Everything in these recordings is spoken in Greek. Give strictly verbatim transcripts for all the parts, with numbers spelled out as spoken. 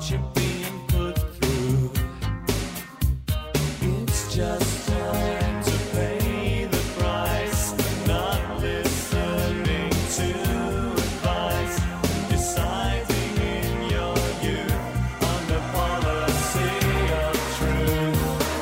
you're being put through. It's just time to pay the price, not listening to advice, deciding in your youth on the policy of truth.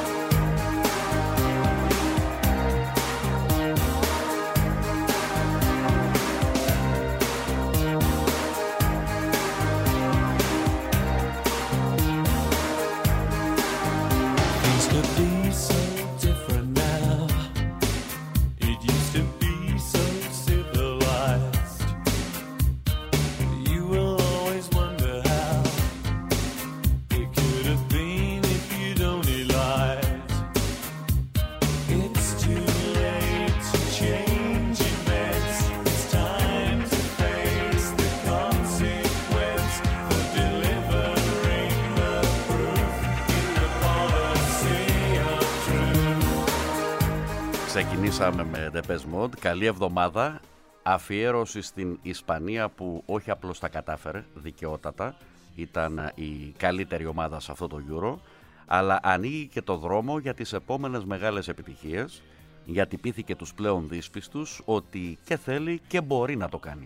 Things could be so different now. It used to be so civilized. You will always wonder how it could have been if you'd only lied. It's too late to change events. It's time to face the consequence for delivering the proof in the policy of truth. Ξεκινήσαμε με Depeche Mode. Καλή εβδομάδα. Αφιέρωση στην Ισπανία που όχι απλώς τα κατάφερε δικαιότατα, ήταν η καλύτερη ομάδα σε αυτό το Euro, αλλά ανοίγει και το δρόμο για τις επόμενες μεγάλες επιτυχίες, γιατί πείθηκε τους πλέον δύσπιστους ότι και θέλει και μπορεί να το κάνει.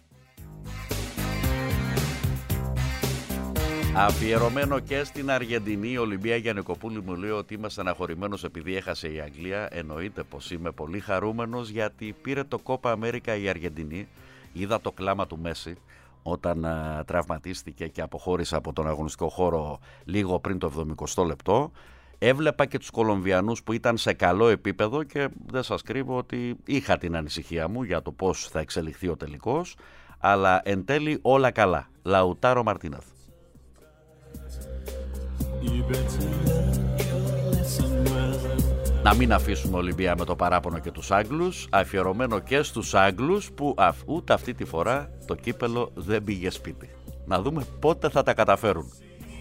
Αφιερωμένο και στην Αργεντινή, η Ολυμπία Γιαννικοπούλη μου λέει ότι είμαι στεναχωρημένος επειδή έχασε η Αγγλία. Εννοείται πως είμαι πολύ χαρούμενος, γιατί πήρε το Κόπα Αμέρικα η Αργεντινή. Είδα το κλάμα του Μέση όταν α, τραυματίστηκε και αποχώρησε από τον αγωνιστικό χώρο λίγο πριν το εβδομηκοστό λεπτό. Έβλεπα και τους Κολομβιανούς που ήταν σε καλό επίπεδο και δεν σας κρύβω ότι είχα την ανησυχία μου για το πώς θα εξελιχθεί ο τελικός, αλλά εν τέλει όλα καλά. Λαουτάρο Μαρτίνεθ. Να μην αφήσουμε Ολυμπία με το παράπονο και τους Άγγλους, αφιερωμένο και στους Άγγλους που α, ούτε αυτή τη φορά το κύπελο δεν πήγε σπίτι. Να δούμε πότε θα τα καταφέρουν.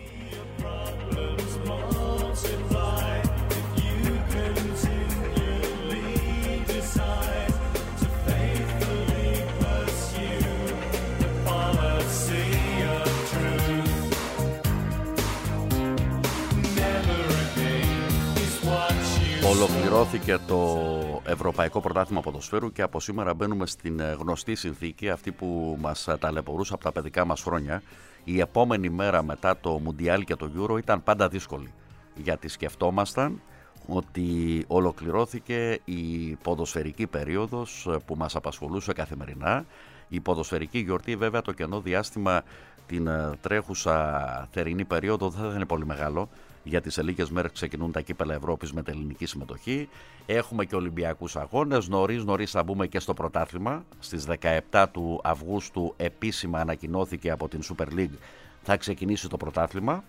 Ολοκληρώθηκε το Ευρωπαϊκό Πρωτάθλημα Ποδοσφαίρου και από σήμερα μπαίνουμε στην γνωστή συνθήκη, αυτή που μας ταλαιπωρούσε από τα παιδικά μας χρόνια. Η επόμενη μέρα μετά το Μουντιάλ και το Euro ήταν πάντα δύσκολη, γιατί σκεφτόμασταν ότι ολοκληρώθηκε η ποδοσφαιρική περίοδος που μας απασχολούσε καθημερινά. Η ποδοσφαιρική γιορτή, βέβαια, το κενό διάστημα την τρέχουσα θερινή περίοδο δεν θα είναι πολύ μεγάλο, γιατί σε λίγες μέρες ξεκινούν τα κύπελα Ευρώπης με τελεινική συμμετοχή. Έχουμε και Ολυμπιακούς αγώνες. Νωρίς νωρίς θα μπούμε και στο πρωτάθλημα. Στις δεκαεπτά του Αυγούστου επίσημα ανακοινώθηκε από την Super League θα ξεκινήσει το πρωτάθλημα.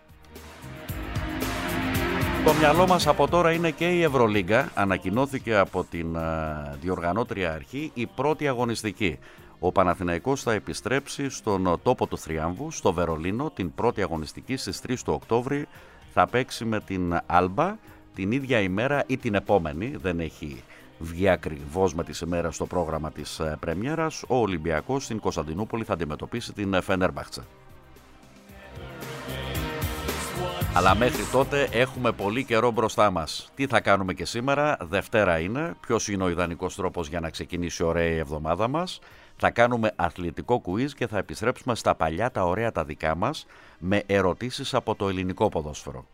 Το μυαλό μας από τώρα είναι και η Ευρωλίγκα. Ανακοινώθηκε από την διοργανώτρια αρχή η πρώτη αγωνιστική. Ο Παναθηναϊκός θα επιστρέψει στον τόπο του θριάμβου, στο Βερολίνο, την πρώτη αγωνιστική στις τρεις του Οκτώβρη. Θα παίξει με την Άλμπα την ίδια ημέρα ή την επόμενη, δεν έχει βγει ακριβώς με τις ημέρες στο πρόγραμμα της πρεμιέρας. Ο Ολυμπιακός στην Κωνσταντινούπολη θα αντιμετωπίσει την Φενέρμπαχτσε. Αλλά μέχρι τότε έχουμε πολύ καιρό μπροστά μας. Τι θα κάνουμε και σήμερα? Δευτέρα είναι. Ποιος είναι ο ιδανικός τρόπος για να ξεκινήσει ωραία η εβδομάδα μας? Θα κάνουμε αθλητικό quiz και θα επιστρέψουμε στα παλιά τα ωραία τα δικά μας με ερωτήσεις από το ελληνικό ποδόσφαιρο.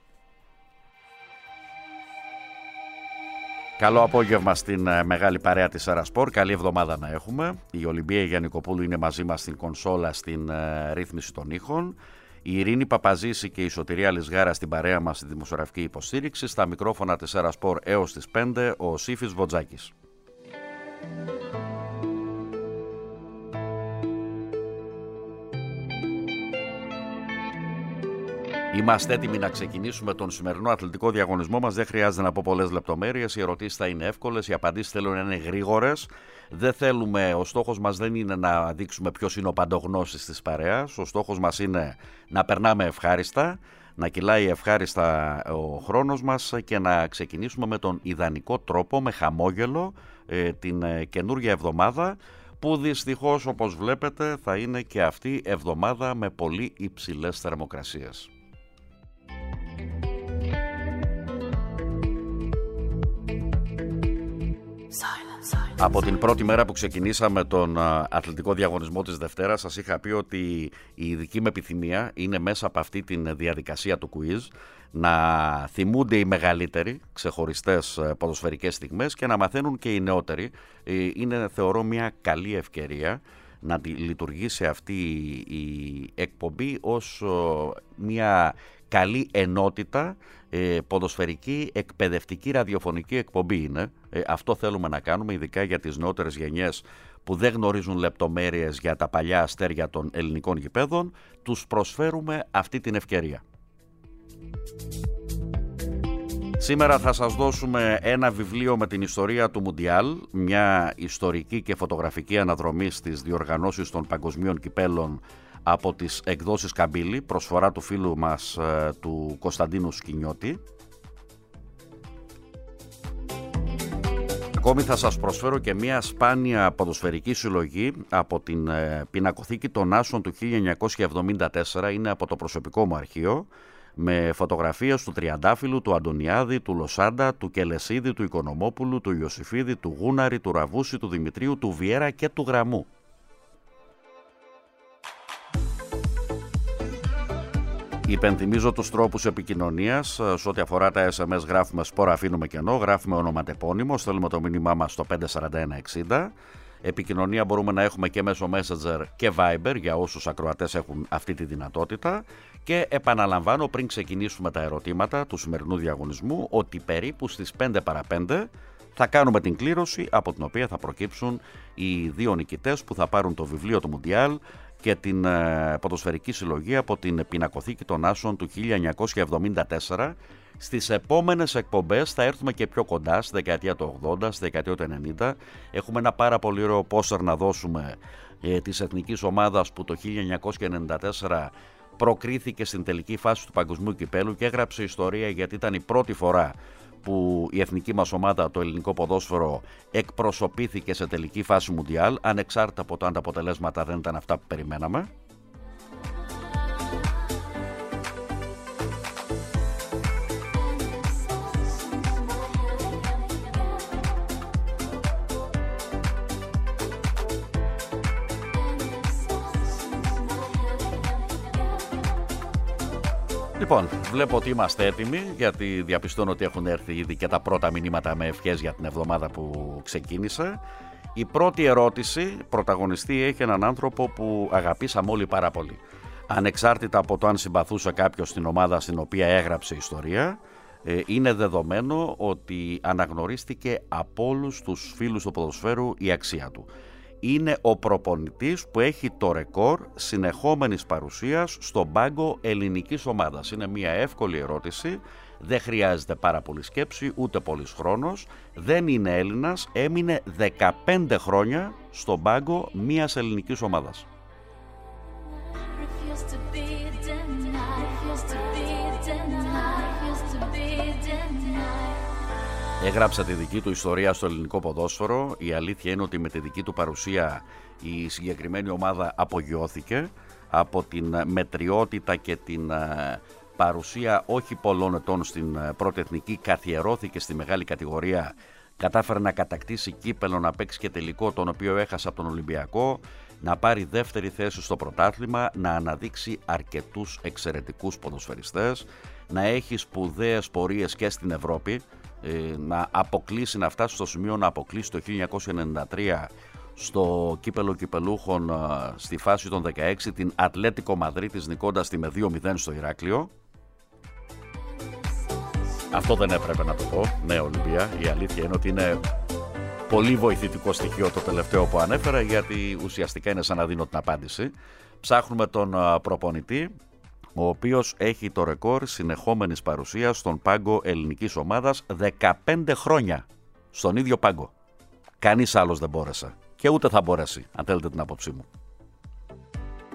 Καλό απόγευμα στην μεγάλη παρέα της Σερασπορ. Καλή εβδομάδα να έχουμε. Η Ολυμπία Γιαννικοπούλου είναι μαζί μας στην κονσόλα, στην ρύθμιση των ήχων. Η Ειρήνη Παπαζήση και η Σωτηρία Λισγάρα στην παρέα μας στη δημοσιογραφική υποστήριξη. Στα μικρόφωνα της Σερασπορ έως τις πέντε ο Σύφης Βοτζάκης. Είμαστε έτοιμοι να ξεκινήσουμε τον σημερινό αθλητικό διαγωνισμό μας. Δεν χρειάζεται να πω πολλές λεπτομέρειες. Οι ερωτήσεις θα είναι εύκολες, οι απαντήσεις θέλουν να είναι γρήγορες. Δεν θέλουμε, ο στόχος μας δεν είναι να δείξουμε ποιος είναι ο παντογνώστης της παρέας. Ο στόχος μας είναι να περνάμε ευχάριστα, να κυλάει ευχάριστα ο χρόνος μας και να ξεκινήσουμε με τον ιδανικό τρόπο, με χαμόγελο, την καινούργια εβδομάδα που δυστυχώς, όπως βλέπετε, θα είναι και αυτή εβδομάδα με πολύ υψηλές θερμοκρασίες. Από την πρώτη μέρα που ξεκινήσαμε τον αθλητικό διαγωνισμό της Δευτέρας, σας είχα πει ότι η ειδική με επιθυμία είναι μέσα από αυτή τη διαδικασία του quiz να θυμούνται οι μεγαλύτεροι ξεχωριστές ποδοσφαιρικές στιγμές και να μαθαίνουν και οι νεότεροι. Είναι, θεωρώ, μια καλή ευκαιρία να λειτουργήσει αυτή η εκπομπή ως μια καλή ενότητα, ε, ποδοσφαιρική, εκπαιδευτική, ραδιοφωνική εκπομπή είναι. Ε, αυτό θέλουμε να κάνουμε, ειδικά για τις νεότερες γενιές που δεν γνωρίζουν λεπτομέρειες για τα παλιά αστέρια των ελληνικών γηπέδων. Τους προσφέρουμε αυτή την ευκαιρία. Σήμερα θα σας δώσουμε ένα βιβλίο με την ιστορία του Μουντιάλ, μια ιστορική και φωτογραφική αναδρομή στις διοργανώσεις των παγκοσμίων κυπέλων από τις εκδόσεις Καμπύλη, προσφορά του φίλου μας ε, του Κωνσταντίνου Σκηνιώτη. Ακόμη θα σας προσφέρω και μια σπάνια ποδοσφαιρική συλλογή από την ε, πινακοθήκη των Άσων του χίλια εννιακόσια εβδομήντα τέσσερα, είναι από το προσωπικό μου αρχείο, με φωτογραφίες του Τριαντάφυλλου, του Αντωνιάδη, του Λοσάντα, του Κελεσίδη, του Οικονομόπουλου, του Ιωσήφιδη, του Γούναρη, του Ραβούση, του Δημητρίου, του Βιέρα και του Γραμμού. Υπενθυμίζω τους τρόπους επικοινωνίας. Σε ό,τι αφορά τα ες εμ ες γράφουμε σπόρα, αφήνουμε κενό, γράφουμε ονοματεπώνυμο, στέλνουμε το μήνυμά μας στο πέντε σαράντα ένα εξήντα. Επικοινωνία μπορούμε να έχουμε και μέσω Messenger και Viber για όσους ακροατές έχουν αυτή τη δυνατότητα. Και επαναλαμβάνω, πριν ξεκινήσουμε τα ερωτήματα του σημερινού διαγωνισμού, ότι περίπου στις πέντε παρά πέντε θα κάνουμε την κλήρωση, από την οποία θα προκύψουν οι δύο νικητές που θα πάρουν το βιβλίο του Μουντιάλ και την ε, ποδοσφαιρική συλλογή από την πινακοθήκη των Άσων του χίλια εννιακόσια εβδομήντα τέσσερα. Στις επόμενες εκπομπές θα έρθουμε και πιο κοντά, στη δεκαετία του ογδόντα, στη δεκαετία του ενενήντα. Έχουμε ένα πάρα πολύ ωραίο πόστερ να δώσουμε ε, της εθνικής ομάδας που το χίλια εννιακόσια ενενήντα τέσσερα προκρίθηκε στην τελική φάση του Παγκοσμίου Κυπέλου και έγραψε ιστορία, γιατί ήταν η πρώτη φορά που η εθνική μας ομάδα, το ελληνικό ποδόσφαιρο, εκπροσωπήθηκε σε τελική φάση Μουντιάλ, ανεξάρτητα από το αν τα αποτελέσματα δεν ήταν αυτά που περιμέναμε. Λοιπόν, βλέπω ότι είμαστε έτοιμοι, γιατί διαπιστώνω ότι έχουν έρθει ήδη και τα πρώτα μηνύματα με ευχές για την εβδομάδα που ξεκίνησε. Η πρώτη ερώτηση πρωταγωνιστή έχει έναν άνθρωπο που αγαπήσαμε όλοι πάρα πολύ. Ανεξάρτητα από το αν συμπαθούσε κάποιος στην ομάδα στην οποία έγραψε ιστορία, είναι δεδομένο ότι αναγνωρίστηκε από όλους τους φίλους του ποδοσφαίρου η αξία του. Είναι ο προπονητής που έχει το ρεκόρ συνεχόμενης παρουσίας στον πάγκο ελληνικής ομάδας. Είναι μια εύκολη ερώτηση, δεν χρειάζεται πάρα πολύ σκέψη, ούτε πολύς χρόνος. Δεν είναι Έλληνας, έμεινε δεκαπέντε χρόνια στον πάγκο μιας ελληνικής ομάδας. Έγραψε τη δική του ιστορία στο ελληνικό ποδόσφαιρο. Η αλήθεια είναι ότι με τη δική του παρουσία η συγκεκριμένη ομάδα απογειώθηκε. Από την μετριότητα και την παρουσία όχι πολλών ετών στην πρώτη εθνική, καθιερώθηκε στη μεγάλη κατηγορία. Κατάφερε να κατακτήσει κύπελο, να παίξει και τελικό, τον οποίο έχασε από τον Ολυμπιακό, να πάρει δεύτερη θέση στο πρωτάθλημα, να αναδείξει αρκετούς εξαιρετικούς ποδοσφαιριστές, να έχει σπουδαίες πορείες και στην Ευρώπη, να αποκλείσει, να φτάσει στο σημείο να αποκλείσει το χίλια εννιακόσια ενενήντα τρία στο κύπελο κυπελούχων στη φάση των δεκαέξι την Ατλέτικο Μαδρίτης, νικώντας τη με δύο μηδέν στο Ηράκλειο. Αυτό δεν έπρεπε να το πω, ναι Ολυμπία, η αλήθεια είναι ότι είναι πολύ βοηθητικό στοιχείο το τελευταίο που ανέφερα, γιατί ουσιαστικά είναι σαν να δίνω την απάντηση. Ψάχνουμε τον προπονητή, ο οποίος έχει το ρεκόρ συνεχόμενης παρουσίας στον πάγκο ελληνικής ομάδας δεκαπέντε χρόνια στον ίδιο πάγκο. Κανείς άλλος δεν μπόρεσε και ούτε θα μπορέσει, αν θέλετε την άποψή μου.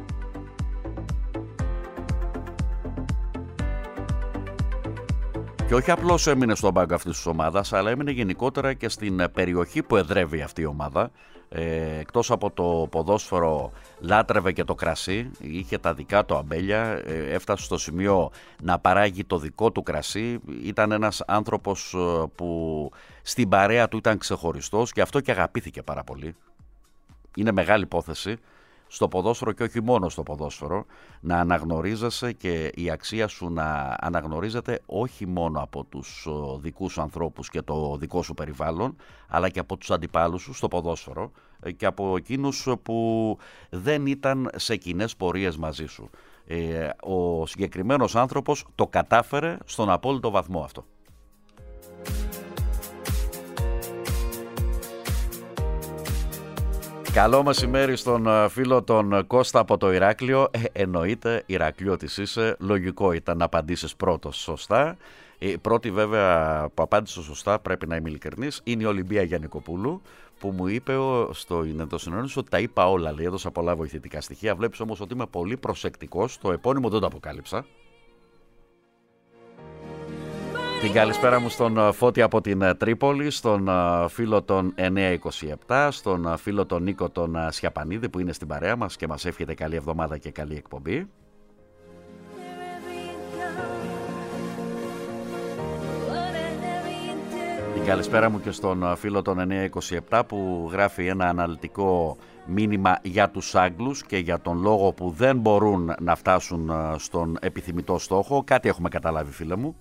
Και Και όχι απλώς έμεινε στον πάγκο αυτής της ομάδας, αλλά έμεινε γενικότερα και στην περιοχή που εδρεύει αυτή η ομάδα. Ε, εκτός από το ποδόσφαιρο λάτρευε και το κρασί, είχε τα δικά του αμπέλια, ε, έφτασε στο σημείο να παράγει το δικό του κρασί. Ήταν ένας άνθρωπος που στην παρέα του ήταν ξεχωριστός και αυτό και αγαπήθηκε πάρα πολύ. Είναι μεγάλη υπόθεση στο ποδόσφαιρο και όχι μόνο στο ποδόσφαιρο να αναγνωρίζεσαι και η αξία σου να αναγνωρίζεται όχι μόνο από τους δικούς σου ανθρώπους και το δικό σου περιβάλλον, αλλά και από τους αντιπάλους σου στο ποδόσφαιρο και από εκείνους που δεν ήταν σε κοινές πορείες μαζί σου. Ε, ο συγκεκριμένος άνθρωπος το κατάφερε στον απόλυτο βαθμό αυτό. Καλό μεσημέρι στον φίλο τον Κώστα από το Ηράκλειο. Ε, εννοείται, Ηρακλειώτης είσαι, λογικό ήταν να απαντήσεις πρώτος σωστά. Η πρώτη βέβαια που απάντησε σωστά, πρέπει να είμαι ειλικρινής, είναι η Ολυμπία Γιαννικοπούλου, που μου είπε στο ενδοσυνόνισο ότι τα είπα όλα, λέει, έδωσα πολλά βοηθητικά στοιχεία. Βλέπεις όμως ότι είμαι πολύ προσεκτικός, το επώνυμο δεν το αποκάλυψα. Την καλησπέρα μου στον Φώτη από την Τρίπολη, στον φίλο τον εννιά είκοσι επτά, στον φίλο τον Νίκο τον Σιαπανίδη που είναι στην παρέα μας και μας εύχεται καλή εβδομάδα και καλή εκπομπή. Την καλησπέρα μου και στον φίλο τον εννιά είκοσι επτά που γράφει ένα αναλυτικό μήνυμα για τους Άγγλους και για τον λόγο που δεν μπορούν να φτάσουν στον επιθυμητό στόχο. Κάτι έχουμε καταλάβει, φίλε μου.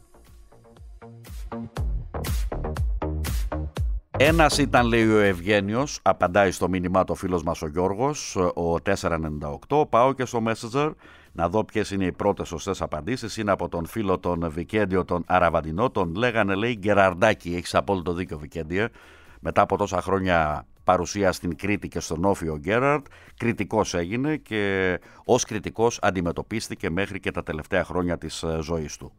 Ένας ήταν, λέει ο Ευγένιος, απαντάει στο μήνυμά το φίλος μας ο Γιώργος, ο τετρακόσια ενενήντα οκτώ. Πάω και στο Messenger να δω ποιες είναι οι πρώτες σωστές απαντήσεις. Είναι από τον φίλο τον Βικέντιο τον Αραβαντινό, τον λέγανε, λέει, Γκεραρντάκη. Έχεις απόλυτο δίκιο, Βικέντια. Μετά από τόσα χρόνια παρουσία στην Κρήτη και στον Όφιο, ο Γκέραρντ κριτικός έγινε και ως κριτικός αντιμετωπίστηκε μέχρι και τα τελευταία χρόνια της ζωής του.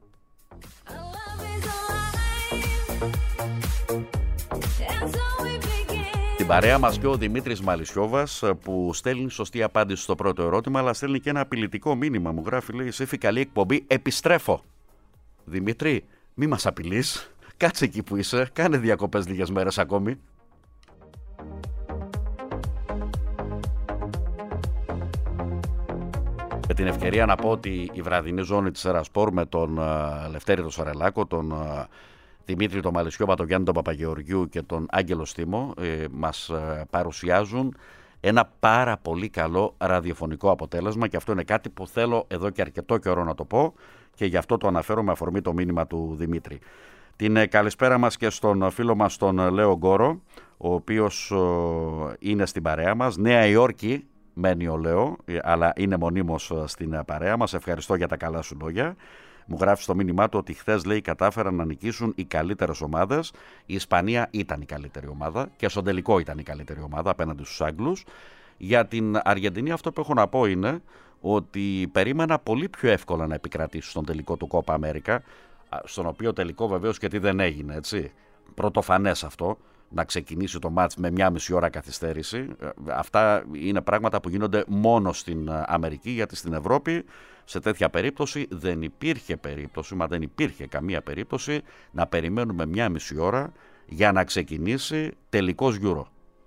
Την παρέα μας και ο Δημήτρης Μαλισιόβας που στέλνει σωστή απάντηση στο πρώτο ερώτημα, αλλά στέλνει και ένα απειλητικό μήνυμα. Μου γράφει, λέει, Σέφη, καλή εκπομπή, επιστρέφω. Δημήτρη, μη μας απειλείς, κάτσε εκεί που είσαι, κάνε διακοπές λίγες μέρες ακόμη. Με την ευκαιρία να πω ότι η βραδινή ζώνη της Ερασπορ με τον uh, Λευτέρη τον Σαρελάκο, τον uh, Δημήτρη τον Μαλισιόβα, τον Γιάννη τον Παπαγεωργιού και τον Άγγελο Στήμο ε, μας ε, παρουσιάζουν ένα πάρα πολύ καλό ραδιοφωνικό αποτέλεσμα και αυτό είναι κάτι που θέλω εδώ και αρκετό καιρό να το πω και γι' αυτό το αναφέρω με αφορμή το μήνυμα του Δημήτρη. Την ε, καλησπέρα μας και στον φίλο μας τον Λέο Γκόρο, ο οποίος ε, είναι στην παρέα μας. Νέα Υόρκη μένει ο Λέο, αλλά είναι μονίμως στην παρέα μας. Ευχαριστώ για τα καλά σου λόγια. Μου γράφει στο μήνυμά του ότι χθες, λέει, κατάφεραν να νικήσουν οι καλύτερες ομάδες. Η Ισπανία ήταν η καλύτερη ομάδα και στον τελικό ήταν η καλύτερη ομάδα απέναντι στους Άγγλους. Για την Αργεντινή αυτό που έχω να πω είναι ότι περίμενα πολύ πιο εύκολα να επικρατήσει στον τελικό του Κόπα Αμέρικα, στον οποίο τελικό βεβαίως και τι δεν έγινε, έτσι. Πρωτοφανές αυτό, να ξεκινήσει το μάτς με μια μισή ώρα καθυστέρηση. Αυτά είναι πράγματα που γίνονται μόνο στην Αμερική, γιατί στην Ευρώπη σε τέτοια περίπτωση δεν υπήρχε περίπτωση, μα δεν υπήρχε καμία περίπτωση να περιμένουμε μια μισή ώρα για να ξεκινήσει τελικός Euro.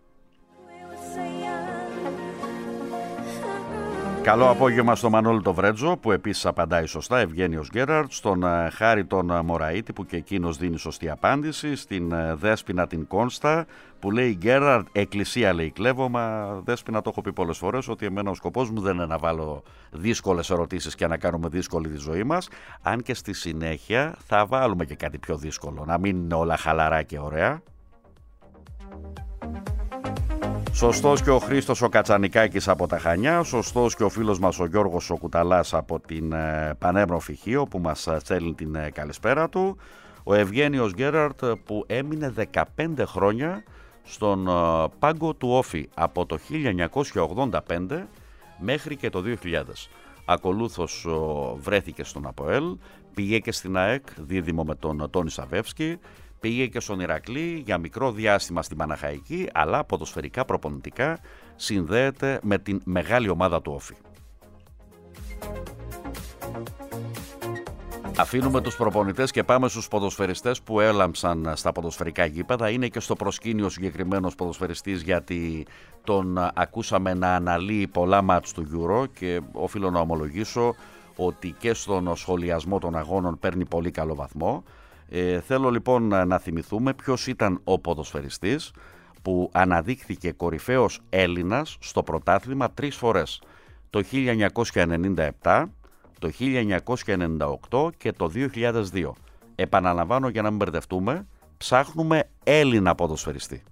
Καλό απόγευμα στο Μανώλη το Βρέτζο που επίσης απαντάει σωστά, Ευγένιος Γκέραρντ, στον Χάρη τον Μωραΐτη που και εκείνος δίνει σωστή απάντηση, στην Δέσποινα την Κόνστα που λέει Γκέραρντ, εκκλησία λέει κλέβωμα. Δέσποινα, το έχω πει πολλές φορές ότι εμένα ο σκοπός μου δεν είναι να βάλω δύσκολες ερωτήσεις και να κάνουμε δύσκολη τη ζωή μας, αν και στη συνέχεια θα βάλουμε και κάτι πιο δύσκολο, να μην είναι όλα χαλαρά και ωραία. Σωστός και ο Χρήστος ο Κατσανικάκης από τα Χανιά, σωστός και ο φίλος μας ο Γιώργος ο Κουταλάς από την ε, Πανέμνο Χίο που μας στέλνει την ε, καλησπέρα του, ο Ευγένιος Γκέραρντ που έμεινε δεκαπέντε χρόνια στον ε, πάγκο του Όφη από το χίλια εννιακόσια ογδόντα πέντε μέχρι και το δύο χιλιάδες. Ακολούθως ε, βρέθηκε στον ΑΠΟΕΛ, πήγε και στην ΑΕΚ δίδυμο με τον Τόνι Σαβεύσκι, πήγε και στον Ηρακλή για μικρό διάστημα στην Παναχαϊκή, αλλά ποδοσφαιρικά προπονητικά συνδέεται με την μεγάλη ομάδα του Όφη. Αφήνουμε τους προπονητές και πάμε στους ποδοσφαιριστές που έλαμψαν στα ποδοσφαιρικά γήπεδα. Είναι και στο προσκήνιο συγκεκριμένος ποδοσφαιριστής, γιατί τον ακούσαμε να αναλύει πολλά μάτς του Euro και οφείλω να ομολογήσω ότι και στον σχολιασμό των αγώνων παίρνει πολύ καλό βαθμό. Ε, θέλω λοιπόν να θυμηθούμε ποιος ήταν ο ποδοσφαιριστής που αναδείχθηκε κορυφαίος Έλληνας στο πρωτάθλημα τρεις φορές. Το χίλια εννιακόσια ενενήντα επτά, το χίλια εννιακόσια ενενήντα οκτώ και το δύο χιλιάδες δύο. Επαναλαμβάνω για να μην μπερδευτούμε, ψάχνουμε Έλληνα ποδοσφαιριστή.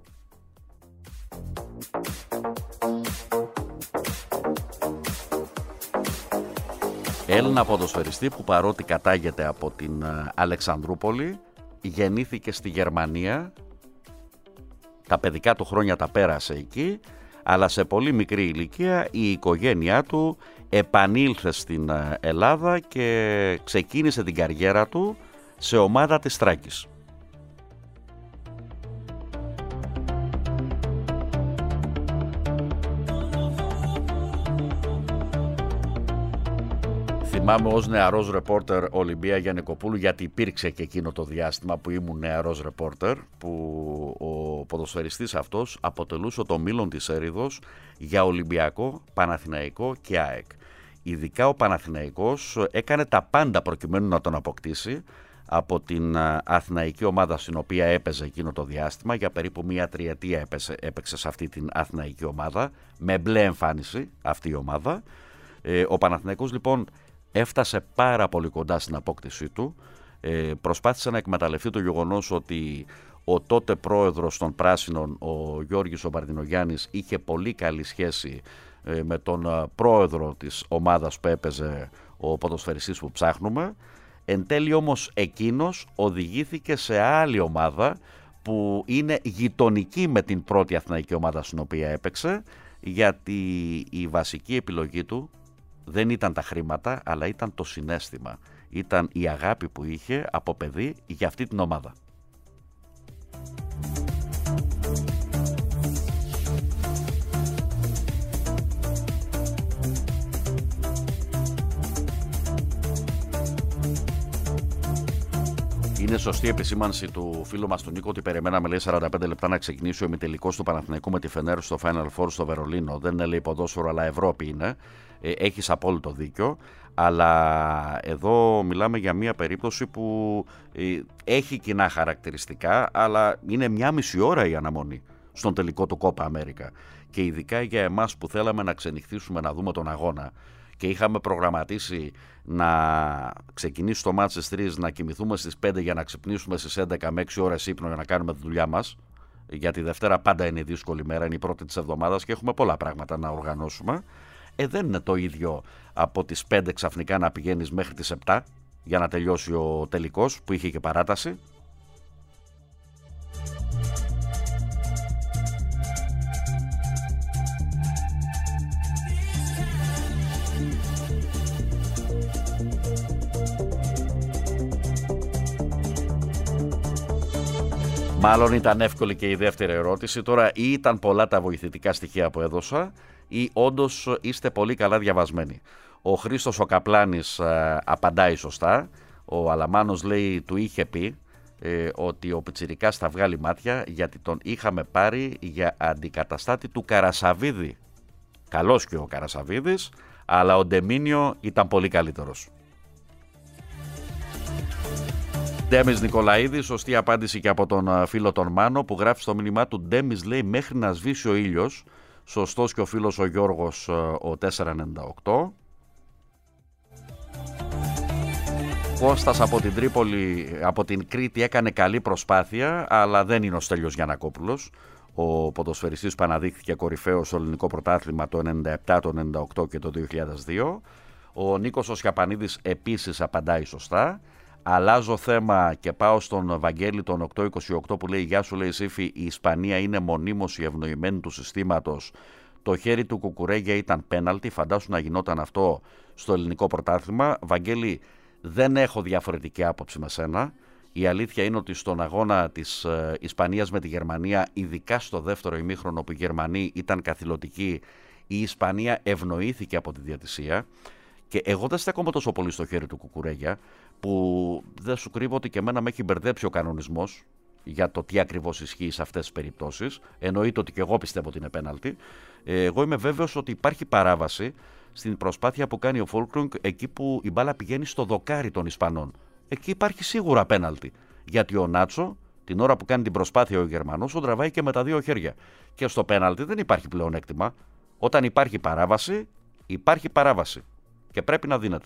Έλληνα ποδοσφαιριστή που, παρότι κατάγεται από την Αλεξανδρούπολη, γεννήθηκε στη Γερμανία, τα παιδικά του χρόνια τα πέρασε εκεί, αλλά σε πολύ μικρή ηλικία η οικογένειά του επανήλθε στην Ελλάδα και ξεκίνησε την καριέρα του σε ομάδα της Θράκης. Θυμάμαι ως νεαρός ρεπόρτερ Ολυμπία Γιαννικοπούλου, γιατί υπήρξε και εκείνο το διάστημα που ήμουν νεαρός ρεπόρτερ, που ο ποδοσφαιριστής αυτός αποτελούσε το μήλον της έρηδος για Ολυμπιακό, Παναθηναϊκό και ΑΕΚ. Ειδικά ο Παναθηναϊκός έκανε τα πάντα προκειμένου να τον αποκτήσει από την αθηναϊκή ομάδα στην οποία έπαιζε εκείνο το διάστημα. Για περίπου μία τριετία έπαιξε, έπαιξε σε αυτή την αθηναϊκή ομάδα, με μπλε εμφάνιση αυτή η ομάδα. Ε, ο Παναθηναϊκός λοιπόν έφτασε πάρα πολύ κοντά στην απόκτησή του. Ε, προσπάθησε να εκμεταλλευτεί το γεγονός ότι ο τότε πρόεδρος των Πράσινων, ο Γιώργης ο Βαρδινογιάννης, είχε πολύ καλή σχέση ε, με τον ε, πρόεδρο της ομάδας που έπαιζε ο ποδοσφαιριστής που ψάχνουμε. Εν τέλει όμως εκείνος οδηγήθηκε σε άλλη ομάδα που είναι γειτονική με την πρώτη αθηναϊκή ομάδα στην οποία έπαιξε, γιατί η βασική επιλογή του δεν ήταν τα χρήματα, αλλά ήταν το συναίσθημα. Ήταν η αγάπη που είχε από παιδί για αυτή την ομάδα. Είναι σωστή επισήμανση του φίλου μας του Νίκο ότι περιμέναμε, λέει, σαράντα πέντε λεπτά να ξεκινήσει ο ημιτελικός του Παναθηναϊκού με τη Φενέρ στο Final Four στο Βερολίνο. Δεν είναι, λέει, ποδόσφαιρο, αλλά Ευρώπη είναι. Ε, έχεις απόλυτο δίκιο. Αλλά εδώ μιλάμε για μια περίπτωση που ε, έχει κοινά χαρακτηριστικά, αλλά είναι μια μισή ώρα η αναμονή στον τελικό του Κόπα Αμέρικα. Και ειδικά για εμάς που θέλαμε να ξενυχτήσουμε να δούμε τον αγώνα και είχαμε προγραμματίσει να ξεκινήσει το μάτς στις τρεις, να κοιμηθούμε στις πέντε για να ξυπνήσουμε στις έντεκα με έξι ώρες ύπνο για να κάνουμε τη δουλειά μας, γιατί η Δευτέρα πάντα είναι η δύσκολη μέρα, είναι η πρώτη της εβδομάδας και έχουμε πολλά πράγματα να οργανώσουμε. Ε, δεν είναι το ίδιο από τις πέντε ξαφνικά να πηγαίνεις μέχρι τις επτά για να τελειώσει ο τελικός που είχε και παράταση. Μάλλον ήταν εύκολη και η δεύτερη ερώτηση. Τώρα, ή ήταν πολλά τα βοηθητικά στοιχεία που έδωσα, ή όντως είστε πολύ καλά διαβασμένοι. Ο Χρήστος ο Καπλάνης ε, απαντάει σωστά. Ο Αλαμάνος, λέει, του είχε πει ε, ότι ο πιτσιρικάς θα βγάλει μάτια, γιατί τον είχαμε πάρει για αντικαταστάτη του Καρασαβίδη. Καλός και ο Καρασαβίδης, αλλά ο Ντεμίνιο ήταν πολύ καλύτερος. Ντέμις Νικολαίδης, σωστή απάντηση και από τον φίλο τον Μάνο που γράφει στο μήνυμά του. Ντέμις, λέει, μέχρι να σβήσει ο ήλιος. Σωστός και ο φίλος ο Γιώργος ο τετρακόσια ενενήντα οκτώ. Κώστας από την Τρίπολη, από την Κρήτη, έκανε καλή προσπάθεια, αλλά δεν είναι ο Στέλιος Γιαννακόπουλος, ο ποδοσφαιριστής που αναδείχθηκε κορυφαίος στο ελληνικό πρωτάθλημα το ενενήντα επτά, το ενενήντα οκτώ και το δύο χιλιάδες δύο. Ο Νίκος ο Σιαπανίδης επίσης απαντάει σωστά. Αλλάζω θέμα και πάω στον Βαγγέλη τον οκτώ είκοσι οκτώ που λέει: Γεια σου, λέει, Σύφη, η Ισπανία είναι μονίμως η ευνοημένη του συστήματος. Το χέρι του Κουκουρέγια ήταν πέναλτι. Φαντάσου να γινόταν αυτό στο ελληνικό πρωτάθλημα. Βαγγέλη, δεν έχω διαφορετική άποψη με σένα. Η αλήθεια είναι ότι στον αγώνα της ε, Ισπανίας με τη Γερμανία, ειδικά στο δεύτερο ημίχρονο που οι Γερμανοί ήταν καθηλωτικοί, η Ισπανία ευνοήθηκε από τη διαιτησία. Και εγώ δεν στέκομαι τόσο πολύ στο χέρι του Κουκουρέγια, που δεν σου κρύβω ότι και εμένα με έχει μπερδέψει ο κανονισμός για το τι ακριβώς ισχύει σε αυτές τις περιπτώσεις. Εννοείται ότι και εγώ πιστεύω ότι είναι πέναλτι. Εγώ είμαι βέβαιος ότι υπάρχει παράβαση στην προσπάθεια που κάνει ο Φούλκρουγκ εκεί που η μπάλα πηγαίνει στο δοκάρι των Ισπανών. Εκεί υπάρχει σίγουρα πέναλτι. Γιατί ο Νάτσο, την ώρα που κάνει την προσπάθεια ο Γερμανός, τον τραβάει και με τα δύο χέρια. Και στο πέναλτι δεν υπάρχει πλεονέκτημα. Όταν υπάρχει παράβαση, υπάρχει παράβαση. Και πρέπει να δίνεται.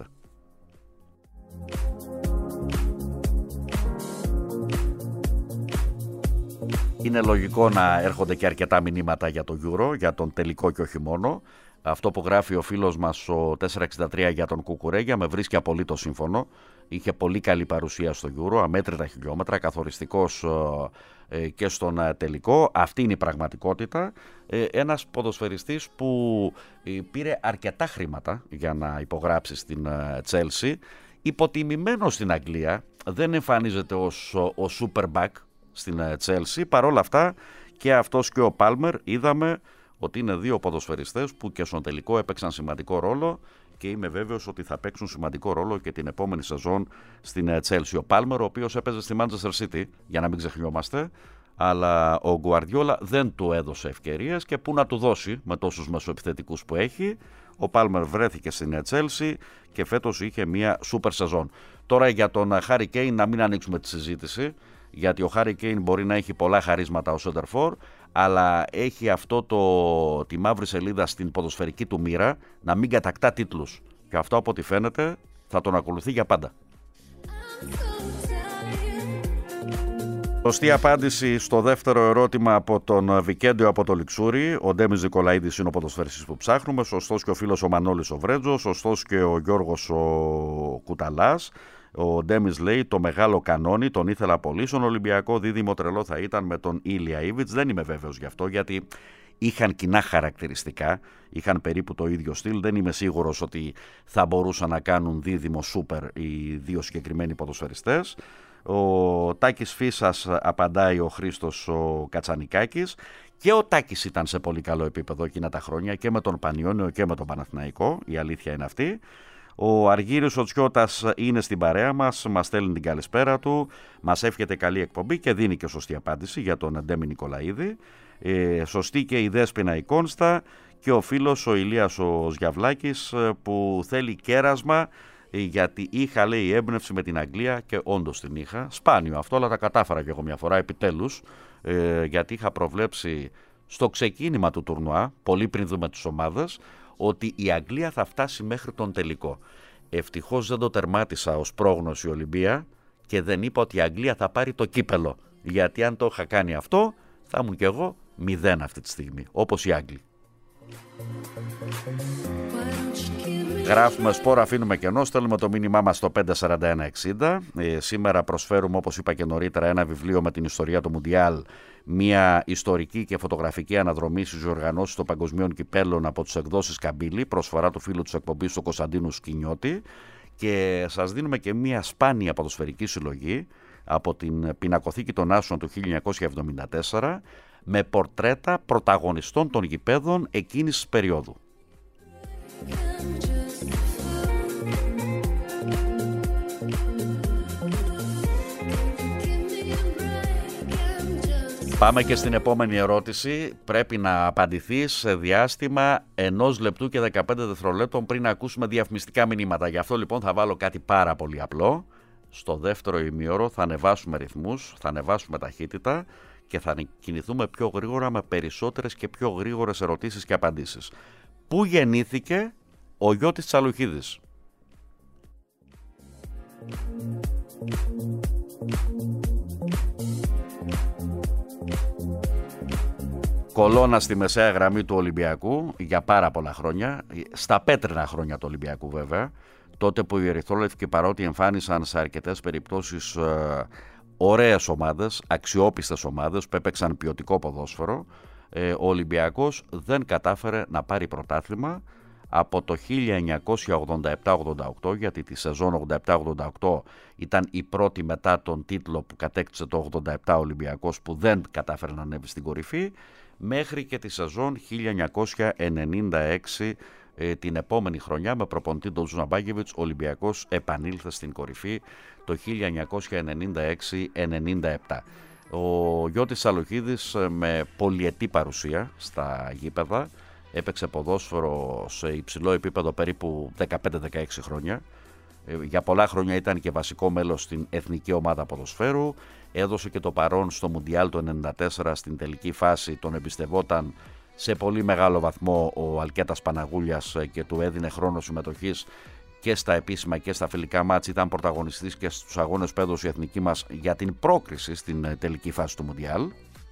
Είναι λογικό να έρχονται και αρκετά μηνύματα για το Euro, για τον τελικό και όχι μόνο. Αυτό που γράφει ο φίλος μας ο τετρακόσια εξήντα τρία για τον Κουκουρέγια με βρίσκει απολύτως σύμφωνο. Είχε πολύ καλή παρουσία στο Euro, αμέτρητα χιλιόμετρα, καθοριστικός ε, και στον ε, τελικό. Αυτή είναι η πραγματικότητα. Ε, ένας ποδοσφαιριστής που ε, πήρε αρκετά χρήματα για να υπογράψει στην Chelsea. Υποτιμημένος στην Αγγλία, δεν εμφανίζεται ως ο super back στην Chelsea. Παρόλα αυτά και αυτός και ο Πάλμερ είδαμε ότι είναι δύο ποδοσφαιριστές που και στον τελικό έπαιξαν σημαντικό ρόλο και είμαι βέβαιος ότι θα παίξουν σημαντικό ρόλο και την επόμενη σεζόν στην Chelsea. Ο Πάλμερ, ο οποίος έπαιζε στη Manchester City, για να μην ξεχνιόμαστε, αλλά ο Γκουαρδιόλα δεν του έδωσε ευκαιρίες και πού να του δώσει με τόσους μεσοεπιθετικούς που έχει. Ο Πάλμερ βρέθηκε στην Chelsea και φέτος είχε μια σούπερ σεζόν. Τώρα για τον Χάρι Κέιν να μην ανοίξουμε τη συζήτηση, γιατί ο Χάρι Κέιν μπορεί να έχει πολλά χαρίσματα ως center for, αλλά έχει αυτό το, τη μαύρη σελίδα στην ποδοσφαιρική του μοίρα να μην κατακτά τίτλους. Και αυτό από ό,τι φαίνεται θα τον ακολουθεί για πάντα. Σωστή απάντηση στο δεύτερο ερώτημα από τον Βικέντιο από το Λιξούρι. Ο Ντέμις Νικολαίδης είναι ο ποδοσφαιριστής που ψάχνουμε. Σωστός και ο φίλος ο Μανώλης ο Βρέτζος. Σωστός και ο Γιώργος ο Κουταλάς. Ο Ντέμις λέει το μεγάλο κανόνι, τον ήθελα πολύ στον Ολυμπιακό, δίδυμο τρελό θα ήταν με τον Ήλια Ήβιτς. Δεν είμαι βέβαιος γι' αυτό, γιατί είχαν κοινά χαρακτηριστικά, είχαν περίπου το ίδιο στυλ. Δεν είμαι σίγουρος ότι θα μπορούσαν να κάνουν δίδυμο σούπερ οι δύο συγκεκριμένοι ποδοσφαιριστές. Ο Τάκης Φίσας απαντάει ο Χρήστος ο Κατσανικάκης. Και ο Τάκης ήταν σε πολύ καλό επίπεδο εκείνα τα χρόνια και με τον Πανιόνιο και με τον Παναθηναϊκό, η αλήθεια είναι αυτή. Ο Αργύρης ο Τσιώτας είναι στην παρέα μας, μας στέλνει την καλησπέρα του, μας εύχεται καλή εκπομπή και δίνει και σωστή απάντηση για τον Ντέμι Νικολαίδη. Ε, σωστή και η Δέσποινα η Κόνστα και ο φίλος ο Ηλίας ο Ζιαβλάκης που θέλει κέρασμα γιατί είχα λέει έμπνευση με την Αγγλία και όντως την είχα. Σπάνιο αυτό, αλλά τα κατάφερα και εγώ μια φορά επιτέλους, ε, γιατί είχα προβλέψει στο ξεκίνημα του τουρνουά, πολύ πριν δούμε τις ομάδες, ότι η Αγγλία θα φτάσει μέχρι τον τελικό. Ευτυχώς δεν το τερμάτισα ως πρόγνωση Ολυμπία και δεν είπα ότι η Αγγλία θα πάρει το κύπελο. Γιατί αν το είχα κάνει αυτό, θα ήμουν κι εγώ μηδέν αυτή τη στιγμή, όπως οι Άγγλοι. Γράφουμε σπόρα, αφήνουμε κενό, στέλνουμε το μήνυμά μας στο πέντε τέσσερα ένα εξήντα. Ε, σήμερα προσφέρουμε, όπως είπα και νωρίτερα, ένα βιβλίο με την ιστορία του Μουντιάλ, μια ιστορική και φωτογραφική αναδρομή στις οργανώσεις των παγκοσμίων κυπέλων από τις εκδόσεις Καμπύλη, προσφορά του φίλου της εκπομπής του Κωνσταντίνου Σκινιώτη, και σας δίνουμε και μια σπάνια ποδοσφαιρική συλλογή από την Πινακοθήκη των Άσων του χίλια εννιακόσια εβδομήντα τέσσερα με πορτρέτα πρωταγωνιστών των γηπέδων εκείνης της περίοδου. Πάμε και στην επόμενη ερώτηση. Πρέπει να απαντηθεί σε διάστημα ενός λεπτού και δεκαπέντε δευτερολέπτων πριν να ακούσουμε διαφημιστικά μηνύματα. Γι' αυτό λοιπόν θα βάλω κάτι πάρα πολύ απλό. Στο δεύτερο ημίωρο θα ανεβάσουμε ρυθμούς, θα ανεβάσουμε ταχύτητα και θα κινηθούμε πιο γρήγορα με περισσότερες και πιο γρήγορες ερωτήσεις και απαντήσεις. Πού γεννήθηκε ο Γιώτης Τσαλουχίδης? Κολώνα στη μεσαία γραμμή του Ολυμπιακού για πάρα πολλά χρόνια, στα πέτρινα χρόνια του Ολυμπιακού βέβαια, τότε που οι ερυθρόλευκοι παρότι εμφάνισαν σε αρκετές περιπτώσεις ε, ωραίες ομάδες, αξιόπιστες ομάδες που έπαιξαν ποιοτικό ποδόσφαιρο, ε, ο Ολυμπιακός δεν κατάφερε να πάρει πρωτάθλημα από το χίλια εννιακόσια ογδόντα επτά ογδόντα οκτώ, γιατί τη σεζόν ογδόντα επτά ογδόντα οκτώ ήταν η πρώτη μετά τον τίτλο που κατέκτησε το ογδόντα επτά Ολυμπιακός, που δεν κατάφερε να ανέβει στην κορυφή, μέχρι και τη σεζόν χίλια εννιακόσια ενενήντα έξι Ε, την επόμενη χρονιά με προπονητή τον Ζουζαμπάγεβιτς, ο Ολυμπιακός επανήλθε στην κορυφή το χίλια εννιακόσια ενενήντα έξι ενενήντα επτά. Ο Γιώτης Τσαλοχίδης με πολυετή παρουσία στα γήπεδα, έπαιξε ποδόσφαιρο σε υψηλό επίπεδο περίπου δεκαπέντε δεκαέξι χρόνια. Για πολλά χρόνια ήταν και βασικό μέλος στην εθνική ομάδα ποδοσφαίρου, έδωσε και το παρόν στο Μουντιάλ το ενενήντα τέσσερα στην τελική φάση, τον εμπιστευόταν σε πολύ μεγάλο βαθμό ο Αλκέτας Παναγούλιας και του έδινε χρόνο συμμετοχής και στα επίσημα και στα φιλικά μάτς, ήταν πρωταγωνιστής και στους αγώνες που έδωσε η εθνική μας για την πρόκριση στην τελική φάση του Μουντιάλ.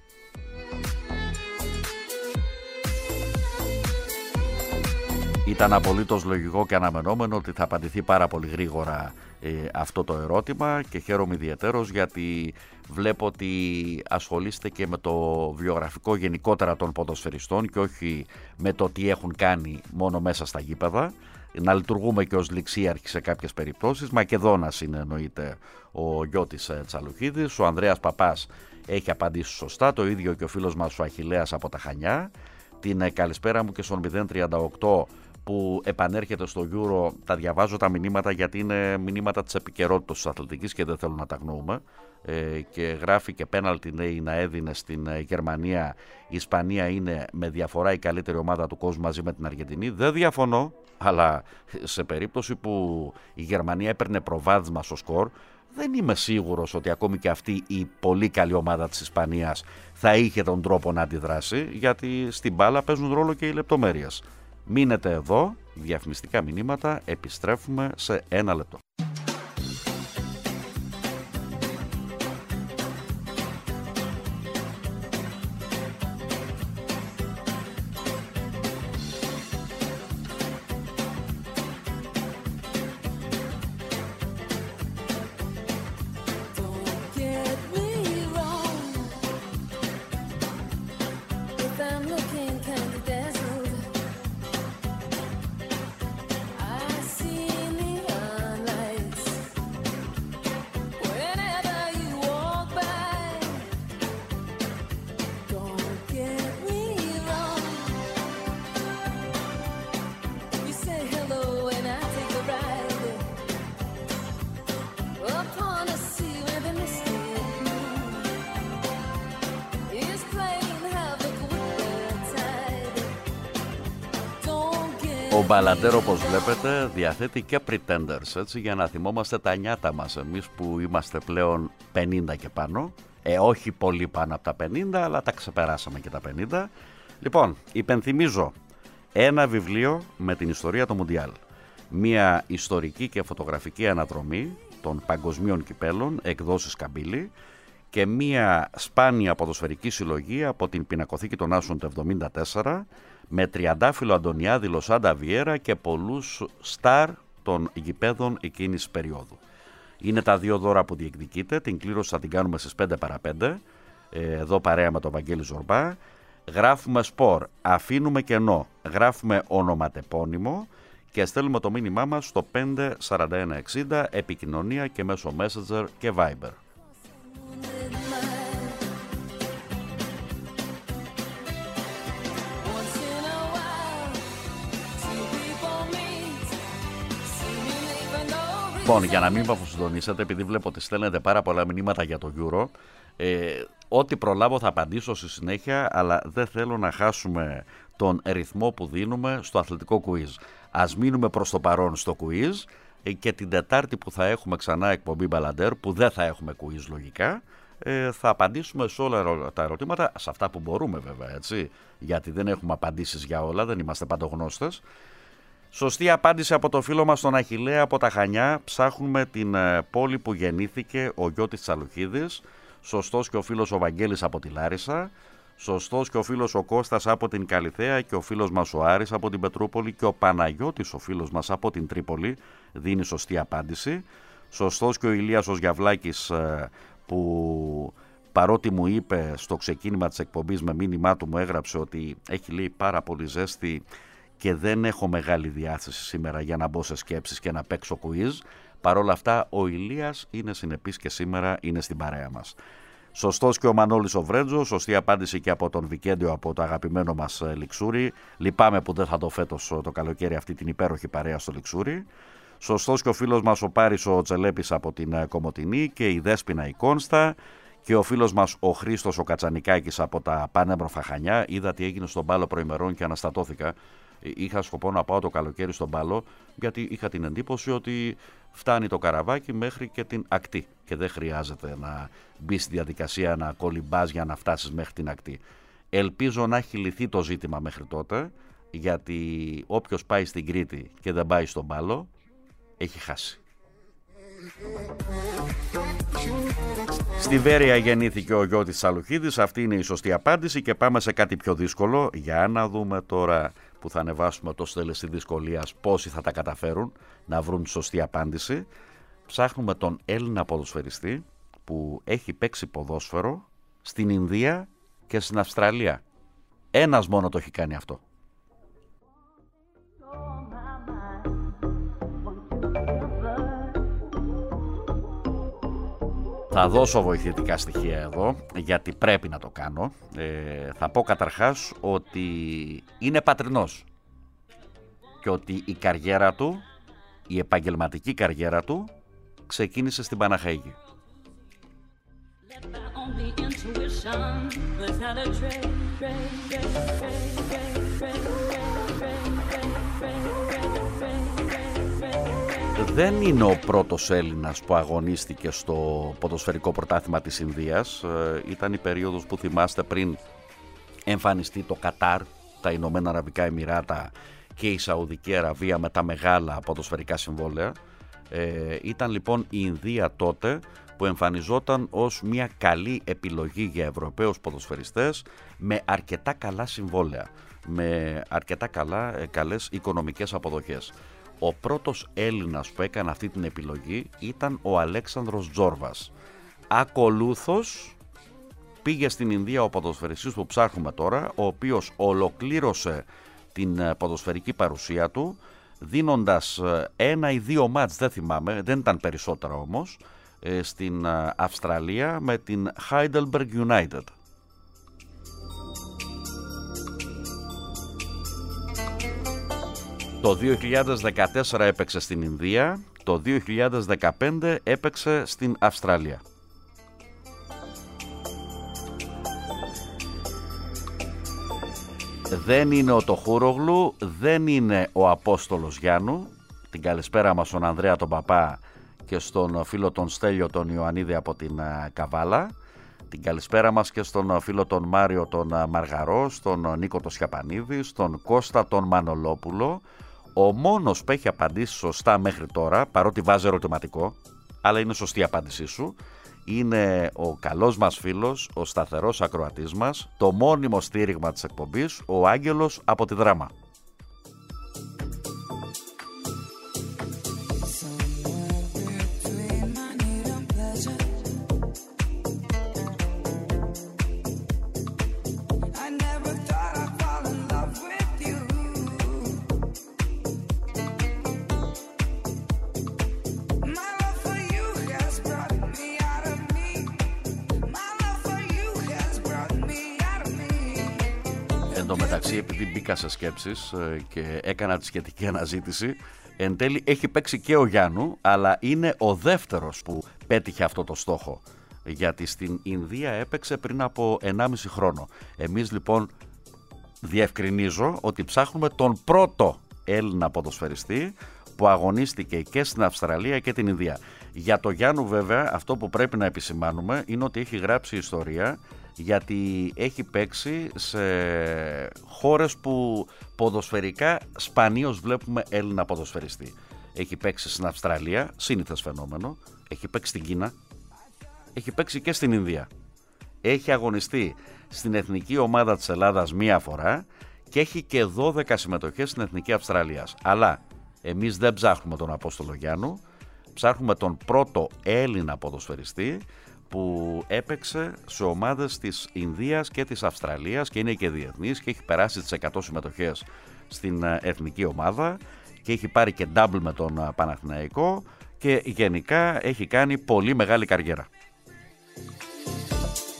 Ήταν απολύτως λογικό και αναμενόμενο ότι θα απαντηθεί πάρα πολύ γρήγορα ε, αυτό το ερώτημα και χαίρομαι ιδιαιτέρως γιατί βλέπω ότι ασχολείστε και με το βιογραφικό γενικότερα των ποδοσφαιριστών και όχι με το τι έχουν κάνει μόνο μέσα στα γήπεδα. Να λειτουργούμε και ως ληξίαρχοι σε κάποιες περιπτώσεις. Μακεδόνας είναι εννοείται ο Γιώτης Τσαλοχίδης, ο Ανδρέας Παπάς έχει απαντήσει σωστά, το ίδιο και ο φίλος μας ο Αχιλλέας από τα Χανιά. Την καλησπέρα μου και στον μηδέν τριάντα οκτώ που επανέρχεται στο Euro, τα διαβάζω τα μηνύματα γιατί είναι μηνύματα της επικαιρότητας της αθλητικής και δεν θέλω να τα αγνοούμε. Ε, και γράφει και πέναλτι λέει να έδινε στην Γερμανία, η Ισπανία είναι με διαφορά η καλύτερη ομάδα του κόσμου μαζί με την Αργεντινή. Δεν διαφωνώ, αλλά σε περίπτωση που η Γερμανία έπαιρνε προβάδισμα στο σκορ, δεν είμαι σίγουρος ότι ακόμη και αυτή η πολύ καλή ομάδα της Ισπανίας θα είχε τον τρόπο να αντιδράσει, γιατί στην μπάλα παίζουν ρόλο και οι λεπτομέρειες. Μείνετε εδώ, διαφημιστικά μηνύματα, επιστρέφουμε σε ένα λεπτό. Ο Μπαλαντέρ, όπως βλέπετε, διαθέτει και Pretenders, έτσι, για να θυμόμαστε τα νιάτα μας εμείς που είμαστε πλέον πενήντα και πάνω. Ε, όχι πολύ πάνω από τα πενήντα, αλλά τα ξεπεράσαμε και τα πενήντα. Λοιπόν, υπενθυμίζω ένα βιβλίο με την ιστορία του Μουντιάλ. Μία ιστορική και φωτογραφική αναδρομή των παγκοσμίων κυπέλων, εκδόσεις Καμπύλη, και μία σπάνια ποδοσφαιρική συλλογή από την πινακοθήκη των Άσων του εβδομήντα τέσσερα, με Τριαντάφυλλο Αντωνιάδη, Λοσάντα Βιέρα και πολλούς στάρ των γηπέδων εκείνης της περίοδου. Είναι τα δύο δώρα που διεκδικείτε, την κλήρωση θα την κάνουμε στις πέντε παρά πέντε, εδώ παρέα με τον Βαγγέλη Ζορμπά. Γράφουμε σπορ, αφήνουμε κενό, γράφουμε ονοματεπώνυμο και στέλνουμε το μήνυμά μας στο πέντε σαράντα ένα εξήντα, επικοινωνία και μέσω Messenger και Viber. Λοιπόν, για να μην με αποσυντονίσετε, επειδή βλέπω ότι στέλνετε πάρα πολλά μηνύματα για το Euro, ε, ό,τι προλάβω θα απαντήσω στη συνέχεια, αλλά δεν θέλω να χάσουμε τον ρυθμό που δίνουμε στο αθλητικό quiz. Ας μείνουμε προς το παρόν στο quiz ε, και την Τετάρτη που θα έχουμε ξανά εκπομπή Μπαλαντέρ, που δεν θα έχουμε quiz λογικά, ε, θα απαντήσουμε σε όλα τα ερωτήματα, σε αυτά που μπορούμε βέβαια, έτσι, γιατί δεν έχουμε απαντήσεις για όλα, δεν είμαστε παντογνώστες. Σωστή απάντηση από το φίλο μας τον Αχιλλέα από τα Χανιά. Ψάχνουμε την πόλη που γεννήθηκε ο Γιώτης Τσαλοχίδης. Σωστός και ο φίλος ο Βαγγέλης από τη Λάρισα. Σωστός και ο φίλος ο Κώστας από την Καλιθέα και ο φίλος μας ο Άρης από την Πετρούπολη και ο Παναγιώτης ο φίλος μας από την Τρίπολη δίνει σωστή απάντηση. Σωστός και ο Ηλίας ο Σγιαβλάκης που παρότι μου είπε στο ξεκίνημα της εκπομπής με μήνυμά του μου έγραψε ότι έχει λέει πάρα πολύ ζέστη και δεν έχω μεγάλη διάθεση σήμερα για να μπω σε σκέψεις και να παίξω quiz. Παρ' όλα αυτά ο Ηλίας είναι συνεπής και σήμερα είναι στην παρέα μας. Σωστός και ο Μανώλης ο Βρέντζος, σωστή απάντηση και από τον Βικέντιο, από το αγαπημένο μας Λιξούρι. Λυπάμαι που δεν θα το φέτος το καλοκαίρι αυτή την υπέροχη παρέα στο Λιξούρι. Σωστός και ο φίλος μας ο Πάρης ο Τσελέπης από την Κομοτηνή και η Δέσποινα η Κόνστα και ο φίλος μας ο Χρήστος ο Κατσανικάκης από τα Πανέμορφα Χανιά. Είδα τι έγινε στον Πάλο προημερών και αναστατώθηκα. Είχα σκοπό να πάω το καλοκαίρι στον Πάλο, γιατί είχα την εντύπωση ότι φτάνει το καραβάκι μέχρι και την ακτή και δεν χρειάζεται να μπει στη διαδικασία να κολυμπάς για να φτάσεις μέχρι την ακτή. Ελπίζω να έχει λυθεί το ζήτημα μέχρι τότε, γιατί όποιος πάει στην Κρήτη και δεν πάει στον Πάλο έχει χάσει. Στη Βέρεια γεννήθηκε ο Γιώτης Σαλουχίδης, αυτή είναι η σωστή απάντηση και πάμε σε κάτι πιο δύσκολο. Για να δούμε τώρα που θα ανεβάσουμε το στέλεση δυσκολίας πόσοι θα τα καταφέρουν να βρουν σωστή απάντηση. Ψάχνουμε τον Έλληνα ποδοσφαιριστή που έχει παίξει ποδόσφαιρο στην Ινδία και στην Αυστραλία. Ένας μόνο το έχει κάνει αυτό. Θα δώσω βοηθητικά στοιχεία εδώ, γιατί πρέπει να το κάνω. Ε, θα πω καταρχάς ότι είναι πατρινός και ότι η καριέρα του, η επαγγελματική καριέρα του, ξεκίνησε στην Παναχαϊκή. Δεν είναι ο πρώτος Έλληνας που αγωνίστηκε στο ποδοσφαιρικό πρωτάθλημα της Ινδίας. Ήταν η περίοδος που θυμάστε πριν εμφανιστεί το Κατάρ, τα Ηνωμένα Αραβικά Εμιράτα και η Σαουδική Αραβία με τα μεγάλα ποδοσφαιρικά συμβόλαια. Ε, ήταν λοιπόν η Ινδία τότε που εμφανιζόταν ως μια καλή επιλογή για Ευρωπαίους ποδοσφαιριστές με αρκετά καλά συμβόλαια, με αρκετά καλά, καλές οικονομικές αποδοχές. Ο πρώτος Έλληνας που έκανε αυτή την επιλογή ήταν ο Αλέξανδρος Τζόρβας. Ακολούθως πήγε στην Ινδία ο ποδοσφαιριστής που ψάχνουμε τώρα, ο οποίος ολοκλήρωσε την ποδοσφαιρική παρουσία του δίνοντας ένα ή δύο μάτς, δεν θυμάμαι, δεν ήταν περισσότερα όμως, στην Αυστραλία με την Heidelberg United. Το δύο χιλιάδες δεκατέσσερα έπαιξε στην Ινδία, το δύο χιλιάδες δεκαπέντε έπαιξε στην Αυστραλία. Δεν είναι ο Τοχούρογλου, δεν είναι ο Απόστολος Γιάννου. Την καλησπέρα μας στον Ανδρέα τον Παπά και στον φίλο τον Στέλιο τον Ιωαννίδη από την Καβάλα. Την καλησπέρα μας και στον φίλο τον Μάριο τον Μαργαρό, στον Νίκο τον Σιαπανίδη, στον Κώστα τον Μανολόπουλο. Ο μόνος που έχει απαντήσει σωστά μέχρι τώρα, παρότι βάζει ερωτηματικό, αλλά είναι σωστή η απάντησή σου, είναι ο καλός μας φίλος, ο σταθερός ακροατής μας, το μόνιμο στήριγμα της εκπομπής, ο Άγγελος από τη Δράμα. Εν τω μεταξύ, επειδή μπήκα σε σκέψεις και έκανα τη σχετική αναζήτηση, εν τέλει έχει παίξει και ο Γιάννου, αλλά είναι ο δεύτερος που πέτυχε αυτό το στόχο. Γιατί στην Ινδία έπαιξε πριν από ενάμιση χρόνο. Εμείς λοιπόν διευκρινίζω ότι ψάχνουμε τον πρώτο Έλληνα ποδοσφαιριστή που αγωνίστηκε και στην Αυστραλία και την Ινδία. Για το Γιάννου βέβαια αυτό που πρέπει να επισημάνουμε είναι ότι έχει γράψει ιστορία, γιατί έχει παίξει σε χώρες που ποδοσφαιρικά σπανίως βλέπουμε Έλληνα ποδοσφαιριστή. Έχει παίξει στην Αυστραλία, σύνηθες φαινόμενο, έχει παίξει στην Κίνα, έχει παίξει και στην Ινδία. Έχει αγωνιστεί στην εθνική ομάδα της Ελλάδας μία φορά και έχει και δώδεκα συμμετοχές στην εθνική Αυστραλίας. Αλλά εμείς δεν ψάχνουμε τον Απόστολο Γιάννου, ψάχνουμε τον πρώτο Έλληνα ποδοσφαιριστή που έπαιξε σε ομάδες της Ινδίας και της Αυστραλίας και είναι και διεθνής και έχει περάσει τις εκατό συμμετοχές στην εθνική ομάδα και έχει πάρει και double με τον Παναθηναϊκό και γενικά έχει κάνει πολύ μεγάλη καριέρα.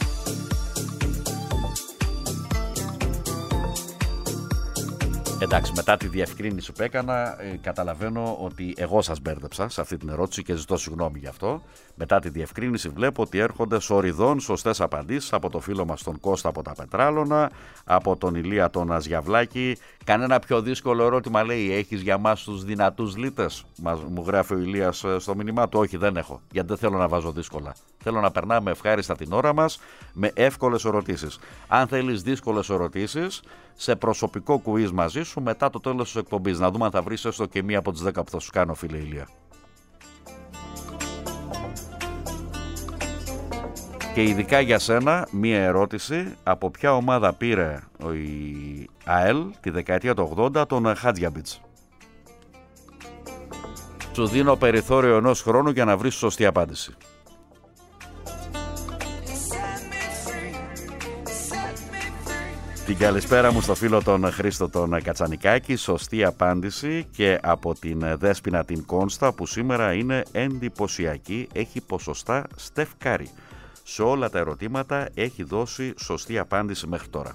Εντάξει, μετά τη διευκρίνηση που έκανα, ε, καταλαβαίνω ότι εγώ σας μπέρδεψα σε αυτή την ερώτηση και ζητώ συγγνώμη γι' αυτό. Μετά τη διευκρίνηση βλέπω ότι έρχονται σοριδών σωστές απαντήσεις από το φίλο μας τον Κώστα από τα Πετράλωνα, από τον Ηλία τον Αζιαβλάκη. Κανένα πιο δύσκολο ερώτημα, λέει, έχεις για μας τους δυνατούς λίτες? Μου γράφει ο Ηλίας στο μήνυμά του. Όχι, δεν έχω, γιατί δεν θέλω να βάζω δύσκολα. Θέλω να περνάμε ευχάριστα την ώρα μας με εύκολες ερωτήσεις. Αν θέλεις δύσκολες ερωτήσεις, σε προσωπικό κουίζ μαζί σου μετά το τέλος της εκπομπής. Να δούμε αν θα βρεις έστω και μία από τις δέκα που θα σου κάνω, φίλε Ηλία. Και ειδικά για σένα μία ερώτηση. Από ποια ομάδα πήρε η ΑΕΛ τη δεκαετία του ογδόντα τον Χάτζιαμπιτς? Σου δίνω περιθώριο ενός χρόνου για να βρεις σωστή απάντηση. Την καλησπέρα μου στο φίλο τον Χρήστο τον Κατσανικάκη. Σωστή απάντηση και από την Δέσποινα την Κόνστα, που σήμερα είναι εντυπωσιακή. Έχει ποσοστά Στεφ Κάρι. Σε όλα τα ερωτήματα έχει δώσει σωστή απάντηση μέχρι τώρα.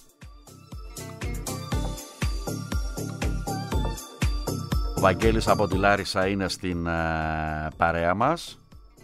Βαγγέλης από τη Λάρισα είναι στην uh, παρέα μας.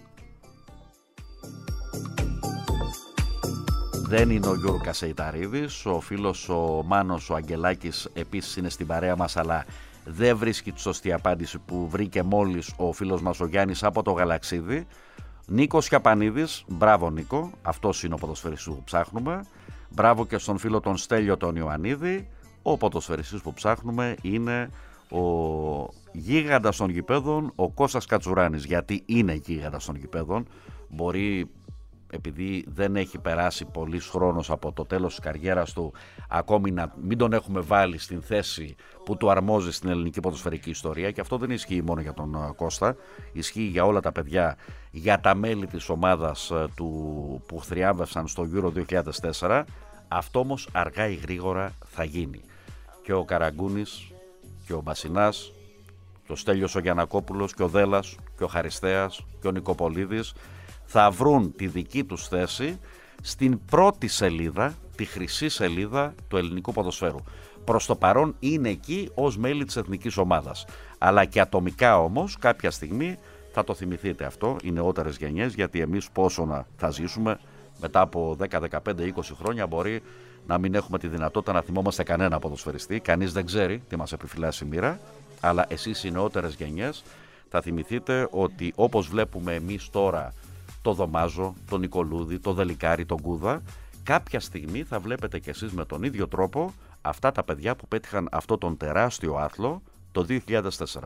Δεν είναι ο Γιώργος Κασεϊταρίδης. Ο φίλος ο Μάνος ο Αγγελάκης επίσης είναι στην παρέα μας, αλλά δεν βρίσκει τη σωστή απάντηση που βρήκε μόλις ο φίλος μας ο Γιάννης από το Γαλαξίδι. Νίκος Χιαπανίδης, μπράβο Νίκο, αυτός είναι ο ποδοσφαιριστής που ψάχνουμε. Μπράβο και στον φίλο τον Στέλιο τον Ιωαννίδη. Ο ποδοσφαιριστής που ψάχνουμε είναι ο γίγαντας των γηπέδων, ο Κώστας Κατσουράνης. Γιατί είναι γίγαντας των γηπέδων. Μπορεί, επειδή δεν έχει περάσει πολύς χρόνος από το τέλος της καριέρας του, ακόμη να μην τον έχουμε βάλει στην θέση που του αρμόζει στην ελληνική ποδοσφαιρική ιστορία, και αυτό δεν ισχύει μόνο για τον Κώστα, ισχύει για όλα τα παιδιά, για τα μέλη της ομάδας του, που θριάμβευσαν στο Euro δύο χιλιάδες τέσσερα. Αυτό όμως αργά ή γρήγορα θα γίνει. Και ο Καραγκούνης και ο Μπασινάς και ο Στέλιος ο Γιαννακόπουλος και ο Δέλλας και ο Χαριστέας και ο Νικοπολίδης θα βρουν τη δική τους θέση στην πρώτη σελίδα, τη χρυσή σελίδα του ελληνικού ποδοσφαίρου. Προς το παρόν είναι εκεί ως μέλη της εθνικής ομάδας. Αλλά και ατομικά όμως κάποια στιγμή θα το θυμηθείτε αυτό, οι νεότερες γενιές, γιατί εμείς πόσο να θα ζήσουμε, μετά από δέκα, δεκαπέντε, είκοσι χρόνια μπορεί να μην έχουμε τη δυνατότητα να θυμόμαστε κανένα ποδοσφαιριστή. Κανείς δεν ξέρει τι μας επιφυλάσσει η μοίρα, αλλά εσείς οι νεότερες γενιές θα θυμηθείτε ότι όπως βλέπουμε εμείς τώρα το Δωμάζο, τον Νικολούδη, το Δελικάρη, τον Κούδα, κάποια στιγμή θα βλέπετε κι εσείς με τον ίδιο τρόπο αυτά τα παιδιά που πέτυχαν αυτό τον τεράστιο άθλο το δύο χιλιάδες τέσσερα.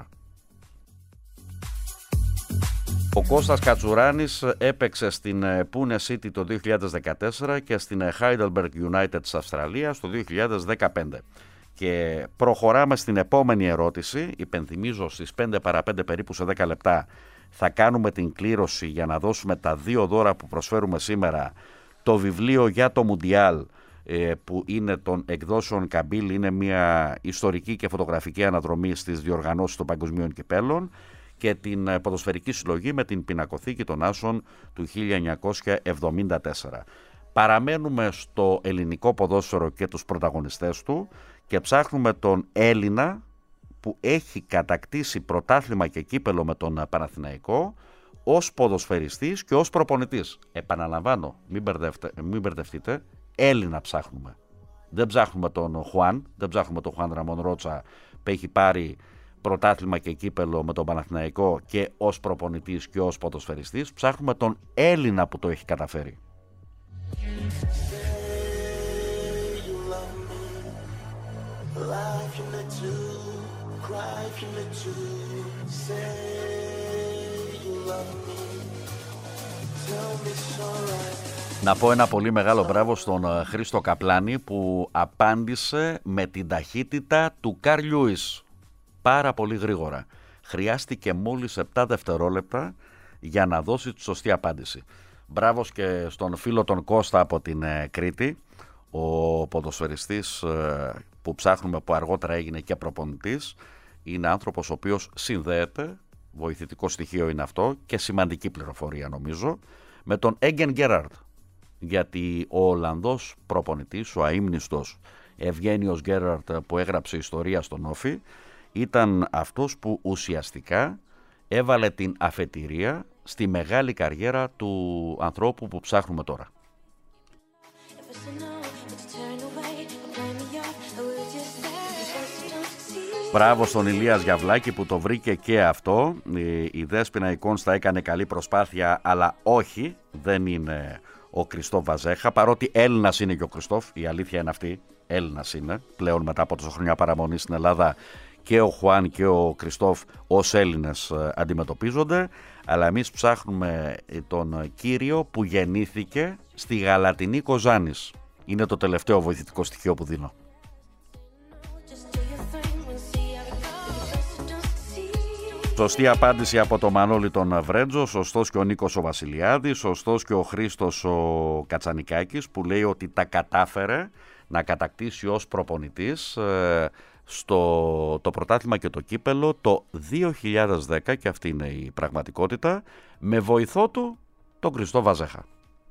Ο Κώστας Κατσουράνης έπαιξε στην Πούνε City το δύο χιλιάδες δεκατέσσερα και στην Heidelberg United της Αυστραλίας το δύο χιλιάδες δεκαπέντε. Και προχωράμε στην επόμενη ερώτηση. Υπενθυμίζω στις πέντε παρά πέντε περίπου σε δέκα λεπτά θα κάνουμε την κλήρωση για να δώσουμε τα δύο δώρα που προσφέρουμε σήμερα. Το βιβλίο για το Μουντιάλ που είναι των εκδόσεων Καμπύλη, είναι μια ιστορική και φωτογραφική αναδρομή στις διοργανώσεις των παγκοσμίων κυπέλλων, και την ποδοσφαιρική συλλογή με την πινακοθήκη των Άσων του χίλια εννιακόσια εβδομήντα τέσσερα. Παραμένουμε στο ελληνικό ποδόσφαιρο και τους πρωταγωνιστές του και ψάχνουμε τον Έλληνα που έχει κατακτήσει πρωτάθλημα και κύπελο με τον Παναθηναϊκό ως ποδοσφαιριστής και ως προπονητής. Επαναλαμβάνω, μην, μην μπερδευτείτε, Έλληνα ψάχνουμε. Δεν ψάχνουμε τον Χουάν, δεν ψάχνουμε τον Χουάν Ραμόν Ρότσα που έχει πάρει πρωτάθλημα και κύπελο με τον Παναθηναϊκό και ως προπονητής και ως ποδοσφαιριστής. Ψάχνουμε τον Έλληνα που το έχει καταφέρει. Να πω ένα πολύ μεγάλο μπράβο στον Χρήστο Καπλάνη που απάντησε με την ταχύτητα του Καρλ Λιούις. Πάρα πολύ γρήγορα. Χρειάστηκε μόλις επτά δευτερόλεπτα για να δώσει τη σωστή απάντηση. Μπράβο και στον φίλο τον Κώστα από την ε, Κρήτη, ο ποδοσφαιριστής ε, που ψάχνουμε, που αργότερα έγινε και προπονητής. Είναι άνθρωπος ο οποίος συνδέεται, βοηθητικό στοιχείο είναι αυτό και σημαντική πληροφορία νομίζω, με τον Έγκεν Γκέραρντ. Γιατί ο Ολλανδός προπονητής, ο αείμνηστος Ευγένιος Γκέραρτ που έγραψε ιστορία στον Όφη, ήταν αυτός που ουσιαστικά έβαλε την αφετηρία στη μεγάλη καριέρα του ανθρώπου που ψάχνουμε τώρα. Μπράβο στον Ηλία Γιαβλάκη που το βρήκε και αυτό. Η Δέσποινα η Κόνστα έκανε καλή προσπάθεια, αλλά όχι, δεν είναι ο Κριστόφ Βαζέχα, παρότι Έλληνας είναι και ο Κριστόφ, η αλήθεια είναι αυτή, Έλληνας είναι, πλέον μετά από τόσα χρόνια παραμονή στην Ελλάδα και ο Χουάν και ο Κριστόφ ως Έλληνες αντιμετωπίζονται, αλλά εμείς ψάχνουμε τον κύριο που γεννήθηκε στη Γαλατινή Κοζάνης. Είναι το τελευταίο βοηθητικό στοιχείο που δίνω. Σωστή απάντηση από το Μανώλη τον Βρέντζο, σωστός και ο Νίκος ο Βασιλιάδης, σωστός και ο Χρήστος ο Κατσανικάκης που λέει ότι τα κατάφερε να κατακτήσει ως προπονητής ε, στο το πρωτάθλημα και το κύπελο το δύο χιλιάδες δέκα, και αυτή είναι η πραγματικότητα, με βοηθό του τον Κριστόφ Βαζέχα.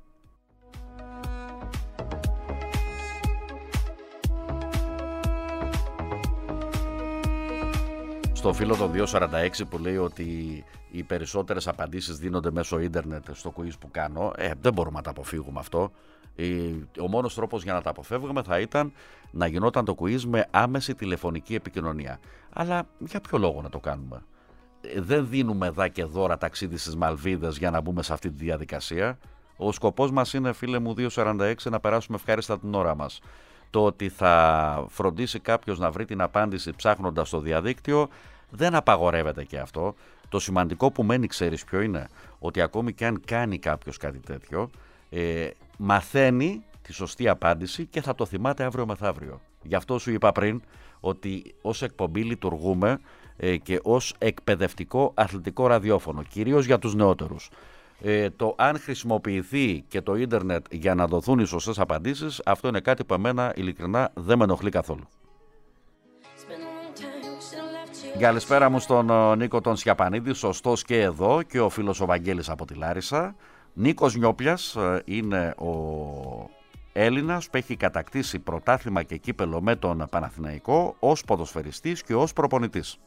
Στο φίλο το δύο σαράντα έξι που λέει ότι οι περισσότερες απαντήσεις δίνονται μέσω ίντερνετ στο quiz που κάνω, ε, δεν μπορούμε να τα αποφύγουμε αυτό. Ο μόνος τρόπος για να τα αποφεύγουμε θα ήταν να γινόταν το quiz με άμεση τηλεφωνική επικοινωνία. Αλλά για ποιο λόγο να το κάνουμε? Δεν δίνουμε δά και δώρα ταξίδι στις Μαλβίδες για να μπούμε σε αυτή τη διαδικασία. Ο σκοπός μας είναι, φίλε μου δύο σαράντα έξι, να περάσουμε ευχάριστα την ώρα μας. Το ότι θα φροντίσει κάποιος να βρει την απάντηση ψάχνοντας στο διαδίκτυο δεν απαγορεύεται και αυτό. Το σημαντικό που μένει, ξέρεις ποιο είναι? Ότι ακόμη και αν κάνει κάποιος κάτι τέτοιο, ε, μαθαίνει τη σωστή απάντηση και θα το θυμάται αύριο μεθαύριο. Γι' αυτό σου είπα πριν ότι ως εκπομπή λειτουργούμε ε, και ως εκπαιδευτικό αθλητικό ραδιόφωνο, κυρίως για τους νεότερους. Ε, το αν χρησιμοποιηθεί και το ίντερνετ για να δοθούν οι σωστές απαντήσεις, αυτό είναι κάτι που εμένα ειλικρινά δεν με ενοχλεί καθόλου. Καλησπέρα μου στον Νίκο τον Σιαπανίδη, σωστός και εδώ, και ο φίλος ο Βαγγέλης από τη Λάρισα. Νίκος Νιόπλιας είναι ο Έλληνας που έχει κατακτήσει πρωτάθλημα και κύπελο με τον Παναθηναϊκό ως ποδοσφαιριστής και ως προπονητής.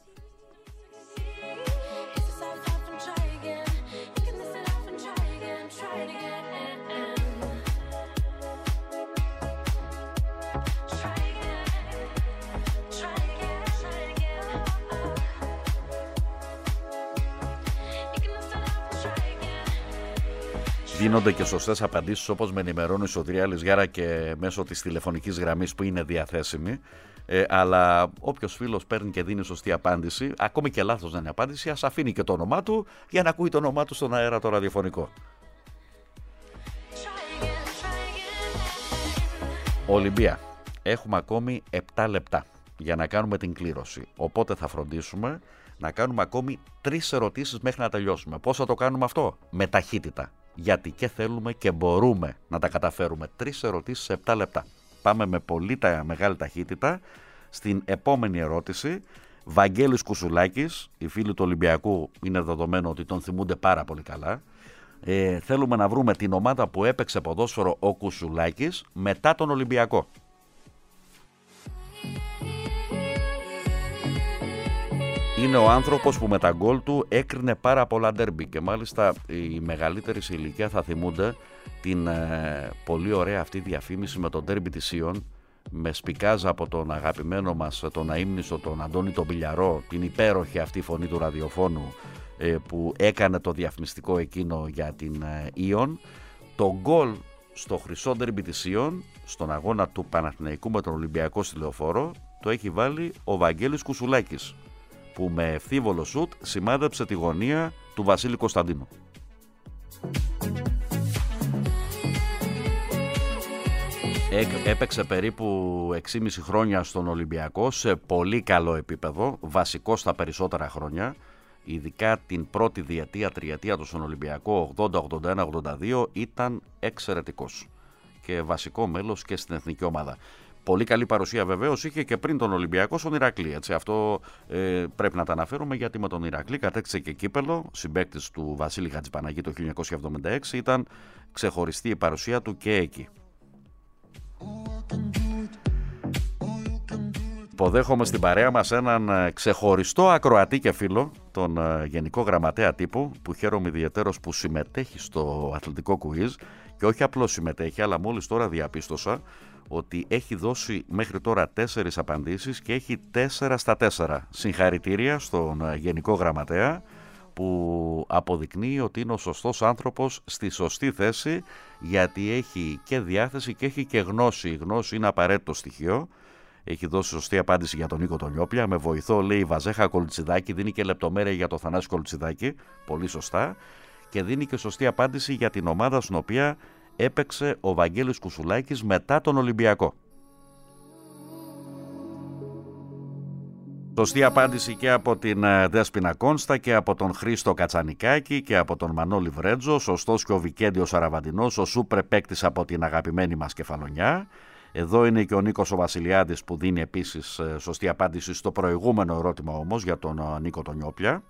Δίνονται και σωστές απαντήσεις, όπως με ενημερώνει η Σωτηρία Λιζιάρα και μέσω της τηλεφωνικής γραμμής που είναι διαθέσιμη. Ε, αλλά όποιος φίλος παίρνει και δίνει σωστή απάντηση, ακόμη και λάθος να είναι απάντηση, ας αφήνει και το όνομά του για να ακούει το όνομά του στον αέρα το ραδιοφωνικό. Ολυμπία. Έχουμε ακόμη επτά λεπτά για να κάνουμε την κλήρωση. Οπότε θα φροντίσουμε να κάνουμε ακόμη τρεις ερωτήσεις μέχρι να τελειώσουμε. Πώς θα το κάνουμε αυτό? Με ταχύτητα. Γιατί και θέλουμε και μπορούμε να τα καταφέρουμε. Τρεις ερωτήσεις σε επτά λεπτά. Πάμε με πολύ τα μεγάλη ταχύτητα στην επόμενη ερώτηση. Βαγγέλης Κουσουλάκης, οι φίλοι του Ολυμπιακού είναι δεδομένο ότι τον θυμούνται πάρα πολύ καλά. Ε, θέλουμε να βρούμε την ομάδα που έπαιξε ποδόσφαιρο ο Κουσουλάκης μετά τον Ολυμπιακό. Είναι ο άνθρωπος που με τα γκολ του έκρινε πάρα πολλά ντέρμπι και μάλιστα οι μεγαλύτεροι σε ηλικία θα θυμούνται την ε, πολύ ωραία αυτή διαφήμιση με τον ντέρμπι της Σίων, με σπικάζ από τον αγαπημένο μας τον αείμνηστο τον Αντώνη τον Πιλιαρό, την υπέροχη αυτή φωνή του ραδιοφώνου ε, που έκανε το διαφημιστικό εκείνο για την Ιον. Ε, το γκολ στο χρυσό ντέρμπι της Σίων, στον αγώνα του Παναθηναϊκού με τον Ολυμπιακό στη Λεωφόρο, το έχει βάλει ο Βαγγέλης Κουσουλάκης, που με ευθύβολο σουτ σημάδεψε τη γωνία του Βασίλη Κωνσταντίνου. Έπαιξε περίπου έξι και μισό χρόνια στον Ολυμπιακό σε πολύ καλό επίπεδο, βασικό στα περισσότερα χρόνια, ειδικά την πρώτη διετία, τριετία του στον Ολυμπιακό ογδόντα, ογδόντα ένα, ογδόντα δύο ήταν εξαιρετικός και βασικό μέλος και στην εθνική ομάδα. Πολύ καλή παρουσία βεβαίως είχε και πριν τον Ολυμπιακό στον Ηρακλή. Έτσι, αυτό ε, πρέπει να τα αναφέρουμε, γιατί με τον Ηρακλή κατέκτησε και κύπελο. Συμπαίκτης του Βασίλη Χατζηπαναγή το χίλια εννιακόσια εβδομήντα έξι, ήταν ξεχωριστή η παρουσία του και εκεί. Υποδέχομαι στην παρέα μας έναν ξεχωριστό ακροατή και φίλο, τον Γενικό Γραμματέα Τύπου, που χαίρομαι ιδιαιτέρως που συμμετέχει στο αθλητικό κουίζ και όχι απλώς συμμετέχει, αλλά μόλις τώρα διαπίστωσα ότι έχει δώσει μέχρι τώρα τέσσερις απαντήσεις και έχει τέσσερα στα τέσσερα. Συγχαρητήρια στον Γενικό Γραμματέα, που αποδεικνύει ότι είναι ο σωστός άνθρωπος στη σωστή θέση, γιατί έχει και διάθεση και έχει και γνώση. Η γνώση είναι απαραίτητο στοιχείο. Έχει δώσει σωστή απάντηση για τον Νίκο τον Νιόπλια. Με βοηθό, λέει, η Βαζέχα Κολουτσιδάκη. Δίνει και λεπτομέρεια για τον Θανάση Κολουτσιδάκη. Πολύ σωστά. Και δίνει και σωστή απάντηση για την ομάδα στην οποία έπαιξε ο Βαγγέλης Κουσουλάκης μετά τον Ολυμπιακό. Σωστή απάντηση και από την Δέσποινα Κόνστα και από τον Χρήστο Κατσανικάκη και από τον Μανώλη Βρέτζο. Σωστός και ο Βικέντιος Αραβαντινός, ο σούπρε παίκτης από την αγαπημένη μας Κεφαλονιά. Εδώ είναι και ο Νίκος ο Βασιλιάδης, που δίνει επίσης σωστή απάντηση στο προηγούμενο ερώτημα όμως για τον Νίκο τον Νιόπλια.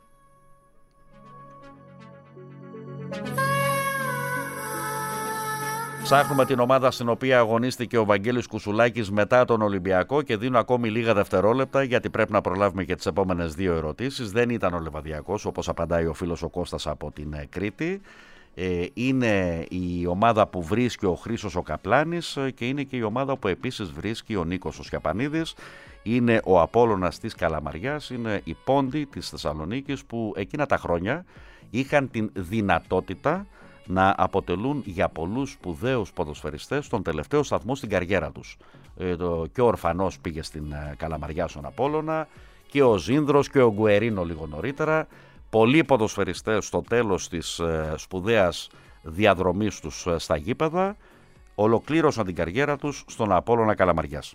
Ψάχνουμε την ομάδα στην οποία αγωνίστηκε ο Βαγγέλης Κουσουλάκης μετά τον Ολυμπιακό και δίνω ακόμη λίγα δευτερόλεπτα, γιατί πρέπει να προλάβουμε και τις επόμενες δύο ερωτήσεις. Δεν ήταν ο Λεβαδιακός, όπως απαντάει ο φίλος ο Κώστας από την Κρήτη. Είναι η ομάδα που βρίσκει ο Χρήστος ο Καπλάνης και είναι και η ομάδα που επίσης βρίσκει ο Νίκος ο Σιαπανίδης. Είναι ο Απόλλωνας της Καλαμαριάς, είναι η Πόντι της Θεσσαλονίκης, που εκείνα τα χρόνια είχαν την δυνατότητα να αποτελούν για πολλούς σπουδαίους ποδοσφαιριστές τον τελευταίο σταθμό στην καριέρα τους. Ε, το, και ο Ορφανός πήγε στην ε, Καλαμαριά στον Απόλλωνα, και ο Ζίνδρος και ο Γκουερίνο λίγο νωρίτερα. Πολλοί ποδοσφαιριστές στο τέλος της ε, σπουδαίας διαδρομής τους ε, στα γήπεδα ολοκλήρωσαν την καριέρα τους στον Απόλλωνα Καλαμαριάς.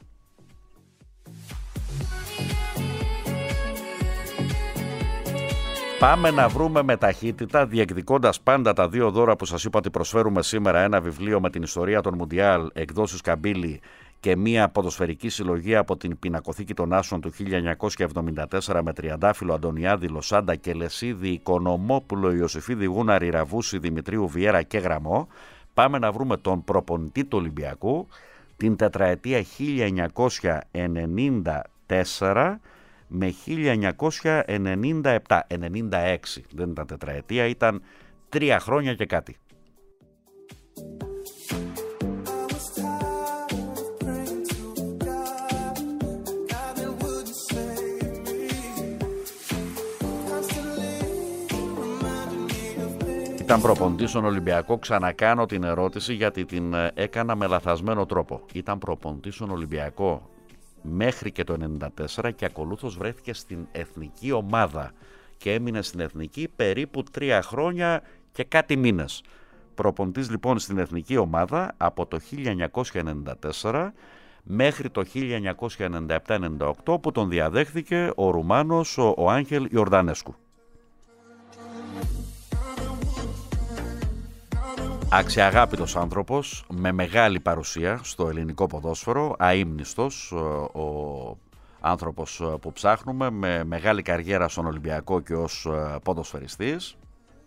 Πάμε να βρούμε με ταχύτητα, διεκδικώντας πάντα τα δύο δώρα που σας είπα ότι προσφέρουμε σήμερα, ένα βιβλίο με την ιστορία των Μουντιάλ, εκδόσεις Καμπύλη, και μία ποδοσφαιρική συλλογή από την Πινακοθήκη των Άσων του χίλια εννιακόσια εβδομήντα τέσσερα με Τριαντάφυλλο, Αντωνιάδη, Λοσάντα, Κελεσίδη, Οικονομόπουλο, Ιωσήφιδη, Γούναρη, Ραβούση, Δημητρίου, Βιέρα και Γραμμό. Πάμε να βρούμε τον προπονητή του Ολυμπιακού την τετραετία χίλια εννιακόσια ενενήντα τέσσερα με χίλια εννιακόσια ενενήντα επτά, ενενήντα έξι, δεν ήταν τετραετία, ήταν τρία χρόνια και κάτι. Ήταν προπονητής στον Ολυμπιακό, ξανακάνω την ερώτηση γιατί την έκανα με λαθασμένο τρόπο. Ήταν προπονητής στον Ολυμπιακό μέχρι και το ενενήντα τέσσερα και ακολούθως βρέθηκε στην εθνική ομάδα και έμεινε στην εθνική περίπου τρία χρόνια και κάτι μήνες. Προπονητής λοιπόν στην εθνική ομάδα από το χίλια εννιακόσια ενενήντα τέσσερα μέχρι το χίλια εννιακόσια ενενήντα επτά ενενήντα οκτώ, που τον διαδέχθηκε ο Ρουμάνος ο, ο Άγγελ Ιορδανέσκου. Αξιαγάπητος άνθρωπος, με μεγάλη παρουσία στο ελληνικό ποδόσφαιρο, αείμνηστος, ο άνθρωπος που ψάχνουμε, με μεγάλη καριέρα στον Ολυμπιακό και ως ποδοσφαιριστής.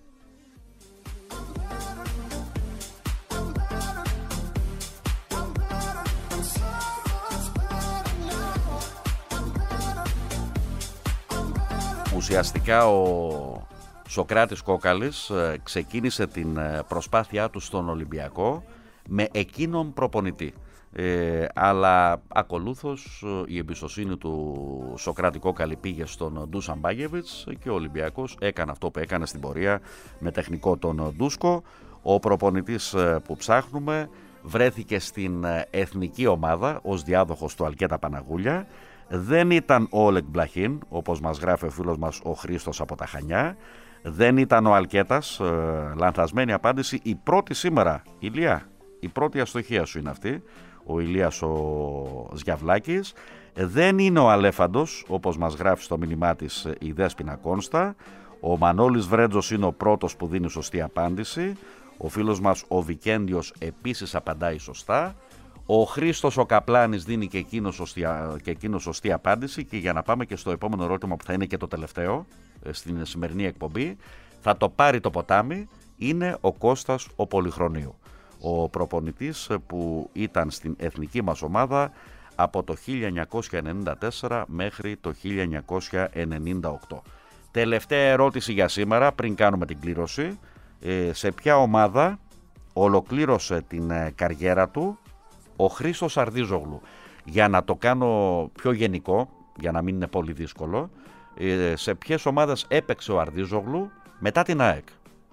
Ουσιαστικά ο Σοκράτης Κόκαλης ξεκίνησε την προσπάθειά του στον Ολυμπιακό με εκείνον προπονητή. Ε, αλλά ακολούθως η εμπιστοσύνη του Σοκράτη Κόκαλη πήγε στον Ντούσαν Μπάγεβιτς και ο Ολυμπιακός έκανε αυτό που έκανε στην πορεία με τεχνικό τον Ντούσκο. Ο προπονητής που ψάχνουμε βρέθηκε στην εθνική ομάδα ως διάδοχος του Αλκέτα Παναγούλια. Δεν ήταν ο Όλεκ Μπλαχίν, όπως μας γράφει ο φίλος μας ο Χρήστος από τα Χανιά. Δεν ήταν ο Αλκέτας, ε, λανθασμένη απάντηση. Η πρώτη σήμερα, Ηλία, η πρώτη αστοχία σου είναι αυτή, ο Ηλίας ο Ζιαβλάκης. Δεν είναι ο Αλέφαντος, όπως μας γράφει στο μήνυμά της η Δέσποινα Κόνστα. Ο Μανώλης Βρέτζος είναι ο πρώτος που δίνει σωστή απάντηση. Ο φίλος μας ο Βικέντιος επίσης απαντάει σωστά. Ο Χρήστος ο Καπλάνης δίνει και εκείνο σωστή, και εκείνο σωστή απάντηση. Και για να πάμε και στο επόμενο ερώτημα που θα είναι και το τελευταίο στην σημερινή εκπομπή, θα το πάρει το ποτάμι, είναι ο Κώστας ο Πολυχρονίου. Ο προπονητής που ήταν στην εθνική μας ομάδα από το χίλια εννιακόσια ενενήντα τέσσερα μέχρι το χίλια εννιακόσια ενενήντα οκτώ. Τελευταία ερώτηση για σήμερα πριν κάνουμε την κλήρωση. Ε, σε ποια ομάδα ολοκλήρωσε την ε, καριέρα του ο Χρήστος Αρδίζογλου? Για να το κάνω πιο γενικό, για να μην είναι πολύ δύσκολο, ε, σε ποιες ομάδες έπαιξε ο Αρδίζογλου μετά την ΑΕΚ?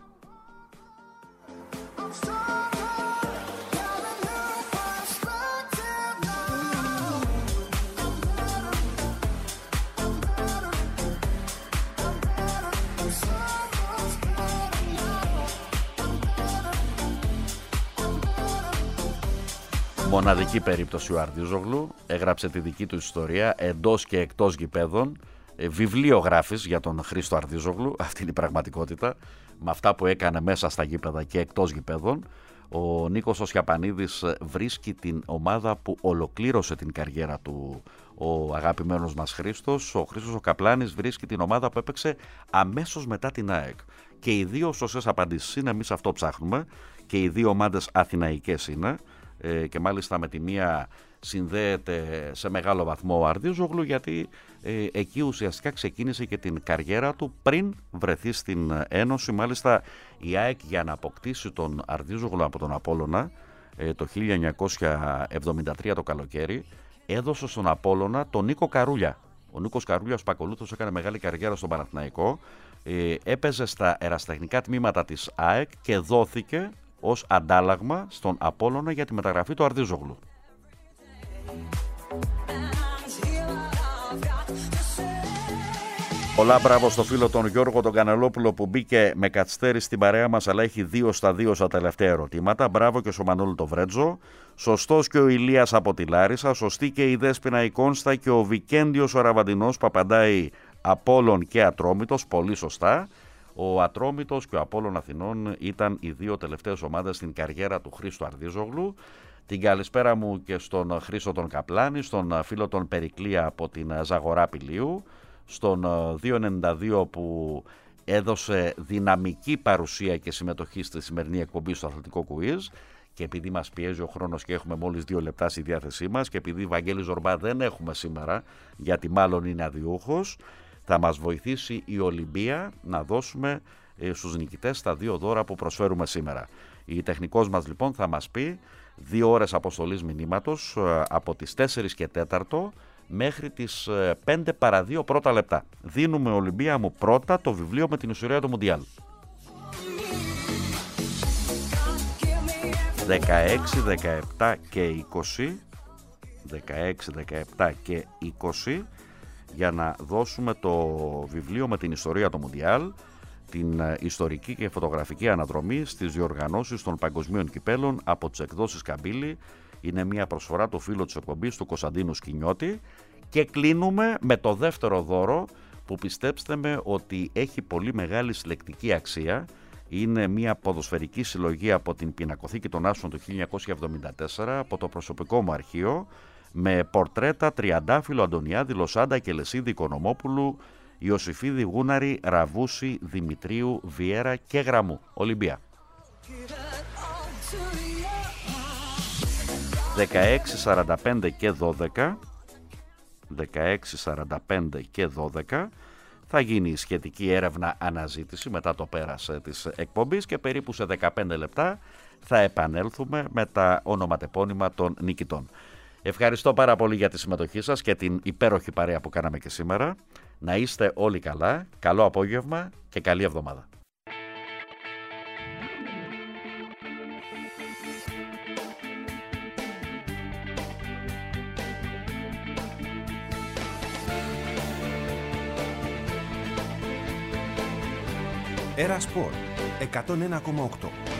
Μοναδική περίπτωση ο Αρδίζογλου, έγραψε τη δική του ιστορία εντός και εκτός γηπέδων. Ε, βιβλίο γράφεις για τον Χρήστο Αρδίζογλου, αυτή είναι η πραγματικότητα, με αυτά που έκανε μέσα στα γήπεδα και εκτός γηπέδων. Ο Νίκος ο Σιαπανίδης βρίσκει την ομάδα που ολοκλήρωσε την καριέρα του ο αγαπημένος μας Χρήστος. Ο Χρήστος ο Καπλάνης βρίσκει την ομάδα που έπαιξε αμέσως μετά την ΑΕΚ. Και οι δύο σωστές απαντήσεις είναι, εμείς αυτό ψάχνουμε, και οι δύο ομάδες αθηναϊκές είναι. Και μάλιστα με τη μία συνδέεται σε μεγάλο βαθμό ο Αρδίζογλου, γιατί ε, εκεί ουσιαστικά ξεκίνησε και την καριέρα του πριν βρεθεί στην Ένωση. Μάλιστα η ΑΕΚ, για να αποκτήσει τον Αρδίζογλου από τον Απόλλωνα ε, το χίλια εννιακόσια εβδομήντα τρία το καλοκαίρι, έδωσε στον Απόλλωνα τον Νίκο Καρούλια. Ο Νίκος Καρούλιας Πακολούθος έκανε μεγάλη καριέρα στον Παναθηναϊκό, ε, έπαιζε στα ερασιτεχνικά τμήματα της ΑΕΚ και δόθηκε ως αντάλλαγμα στον Απόλλωνα για τη μεταγραφή του Αρδίζογλου. Πολλά μπράβο στο φίλο τον Γιώργο τον Κανελόπουλο που μπήκε με καθυστέρηση στην παρέα μας, αλλά έχει δύο στα δύο στα τελευταία ερωτήματα. Μπράβο και στο Μανώλη το Βρέτζο. Σωστός και ο Ηλίας από τη Λάρισα. Σωστή και η Δέσποινα η Κόνστα και ο Βικέντιος ο Ραβαντινός που απαντάει Απόλλων και Ατρόμητος. Πολύ σωστά. Ο Ατρόμητος και ο Απόλλων Αθηνών ήταν οι δύο τελευταίες ομάδες στην καριέρα του Χρήστου Αρδίζογλου. Την καλησπέρα μου και στον Χρήστο τον Καπλάνη, στον φίλο τον Περικλία από την Ζαγορά Πηλίου, στον δύο ενενήντα δύο που έδωσε δυναμική παρουσία και συμμετοχή στη σημερινή εκπομπή στο Αθλητικό Κουίζ, και επειδή μας πιέζει ο χρόνος και έχουμε μόλις δύο λεπτά στη διάθεσή μας και επειδή Βαγγέλη Ζορμπά δεν έχουμε σήμερα γιατί μάλλον είναι αδιούχος, θα μας βοηθήσει η Ολυμπία να δώσουμε ε, στους νικητές τα δύο δώρα που προσφέρουμε σήμερα. Η τεχνικός μας λοιπόν θα μας πει δύο ώρες αποστολής μηνύματος ε, από τις τέσσερις και τέταρτο μέχρι τις ε, πέντε παρά δύο πρώτα λεπτά. Δίνουμε, Ολυμπία μου, πρώτα το βιβλίο με την ιστορία του Μουντιάλ. δεκαέξι, δεκαεπτά και είκοσι δεκαέξι, δεκαεπτά και είκοσι για να δώσουμε το βιβλίο με την ιστορία του Μουντιάλ, την ιστορική και φωτογραφική αναδρομή στις διοργανώσεις των παγκοσμίων κυπέλων από τις εκδόσεις Καμπύλη. Είναι μια προσφορά του φίλου της εκπομπής του Κωνσταντίνου Σκινιώτη. Και κλείνουμε με το δεύτερο δώρο που, πιστέψτε με, ότι έχει πολύ μεγάλη συλλεκτική αξία. Είναι μια ποδοσφαιρική συλλογή από την Πινακοθήκη των Άσων του χίλια εννιακόσια εβδομήντα τέσσερα από το προσωπικό μου αρχείο, με πορτρέτα Τριαντάφυλλου, Αντωνιάδη, Λοσάντα και Λεσίδη, Οικονομόπουλου, Ιωσήφιδη, Γούναρη, Ραβούση, Δημητρίου, Βιέρα και Γραμμού. Ολυμπία. δεκαέξι σαράντα πέντε και δώδεκα δεκαέξι σαράντα πέντε και δώδεκα θα γίνει η σχετική έρευνα αναζήτηση μετά το πέρας της εκπομπής και περίπου σε δεκαπέντε λεπτά θα επανέλθουμε με τα ονοματεπώνυμα των νικητών. Ευχαριστώ πάρα πολύ για τη συμμετοχή σας και την υπέροχη παρέα που κάναμε και σήμερα. Να είστε όλοι καλά, καλό απόγευμα και καλή εβδομάδα. Era Sport εκατόν ένα κόμμα οκτώ.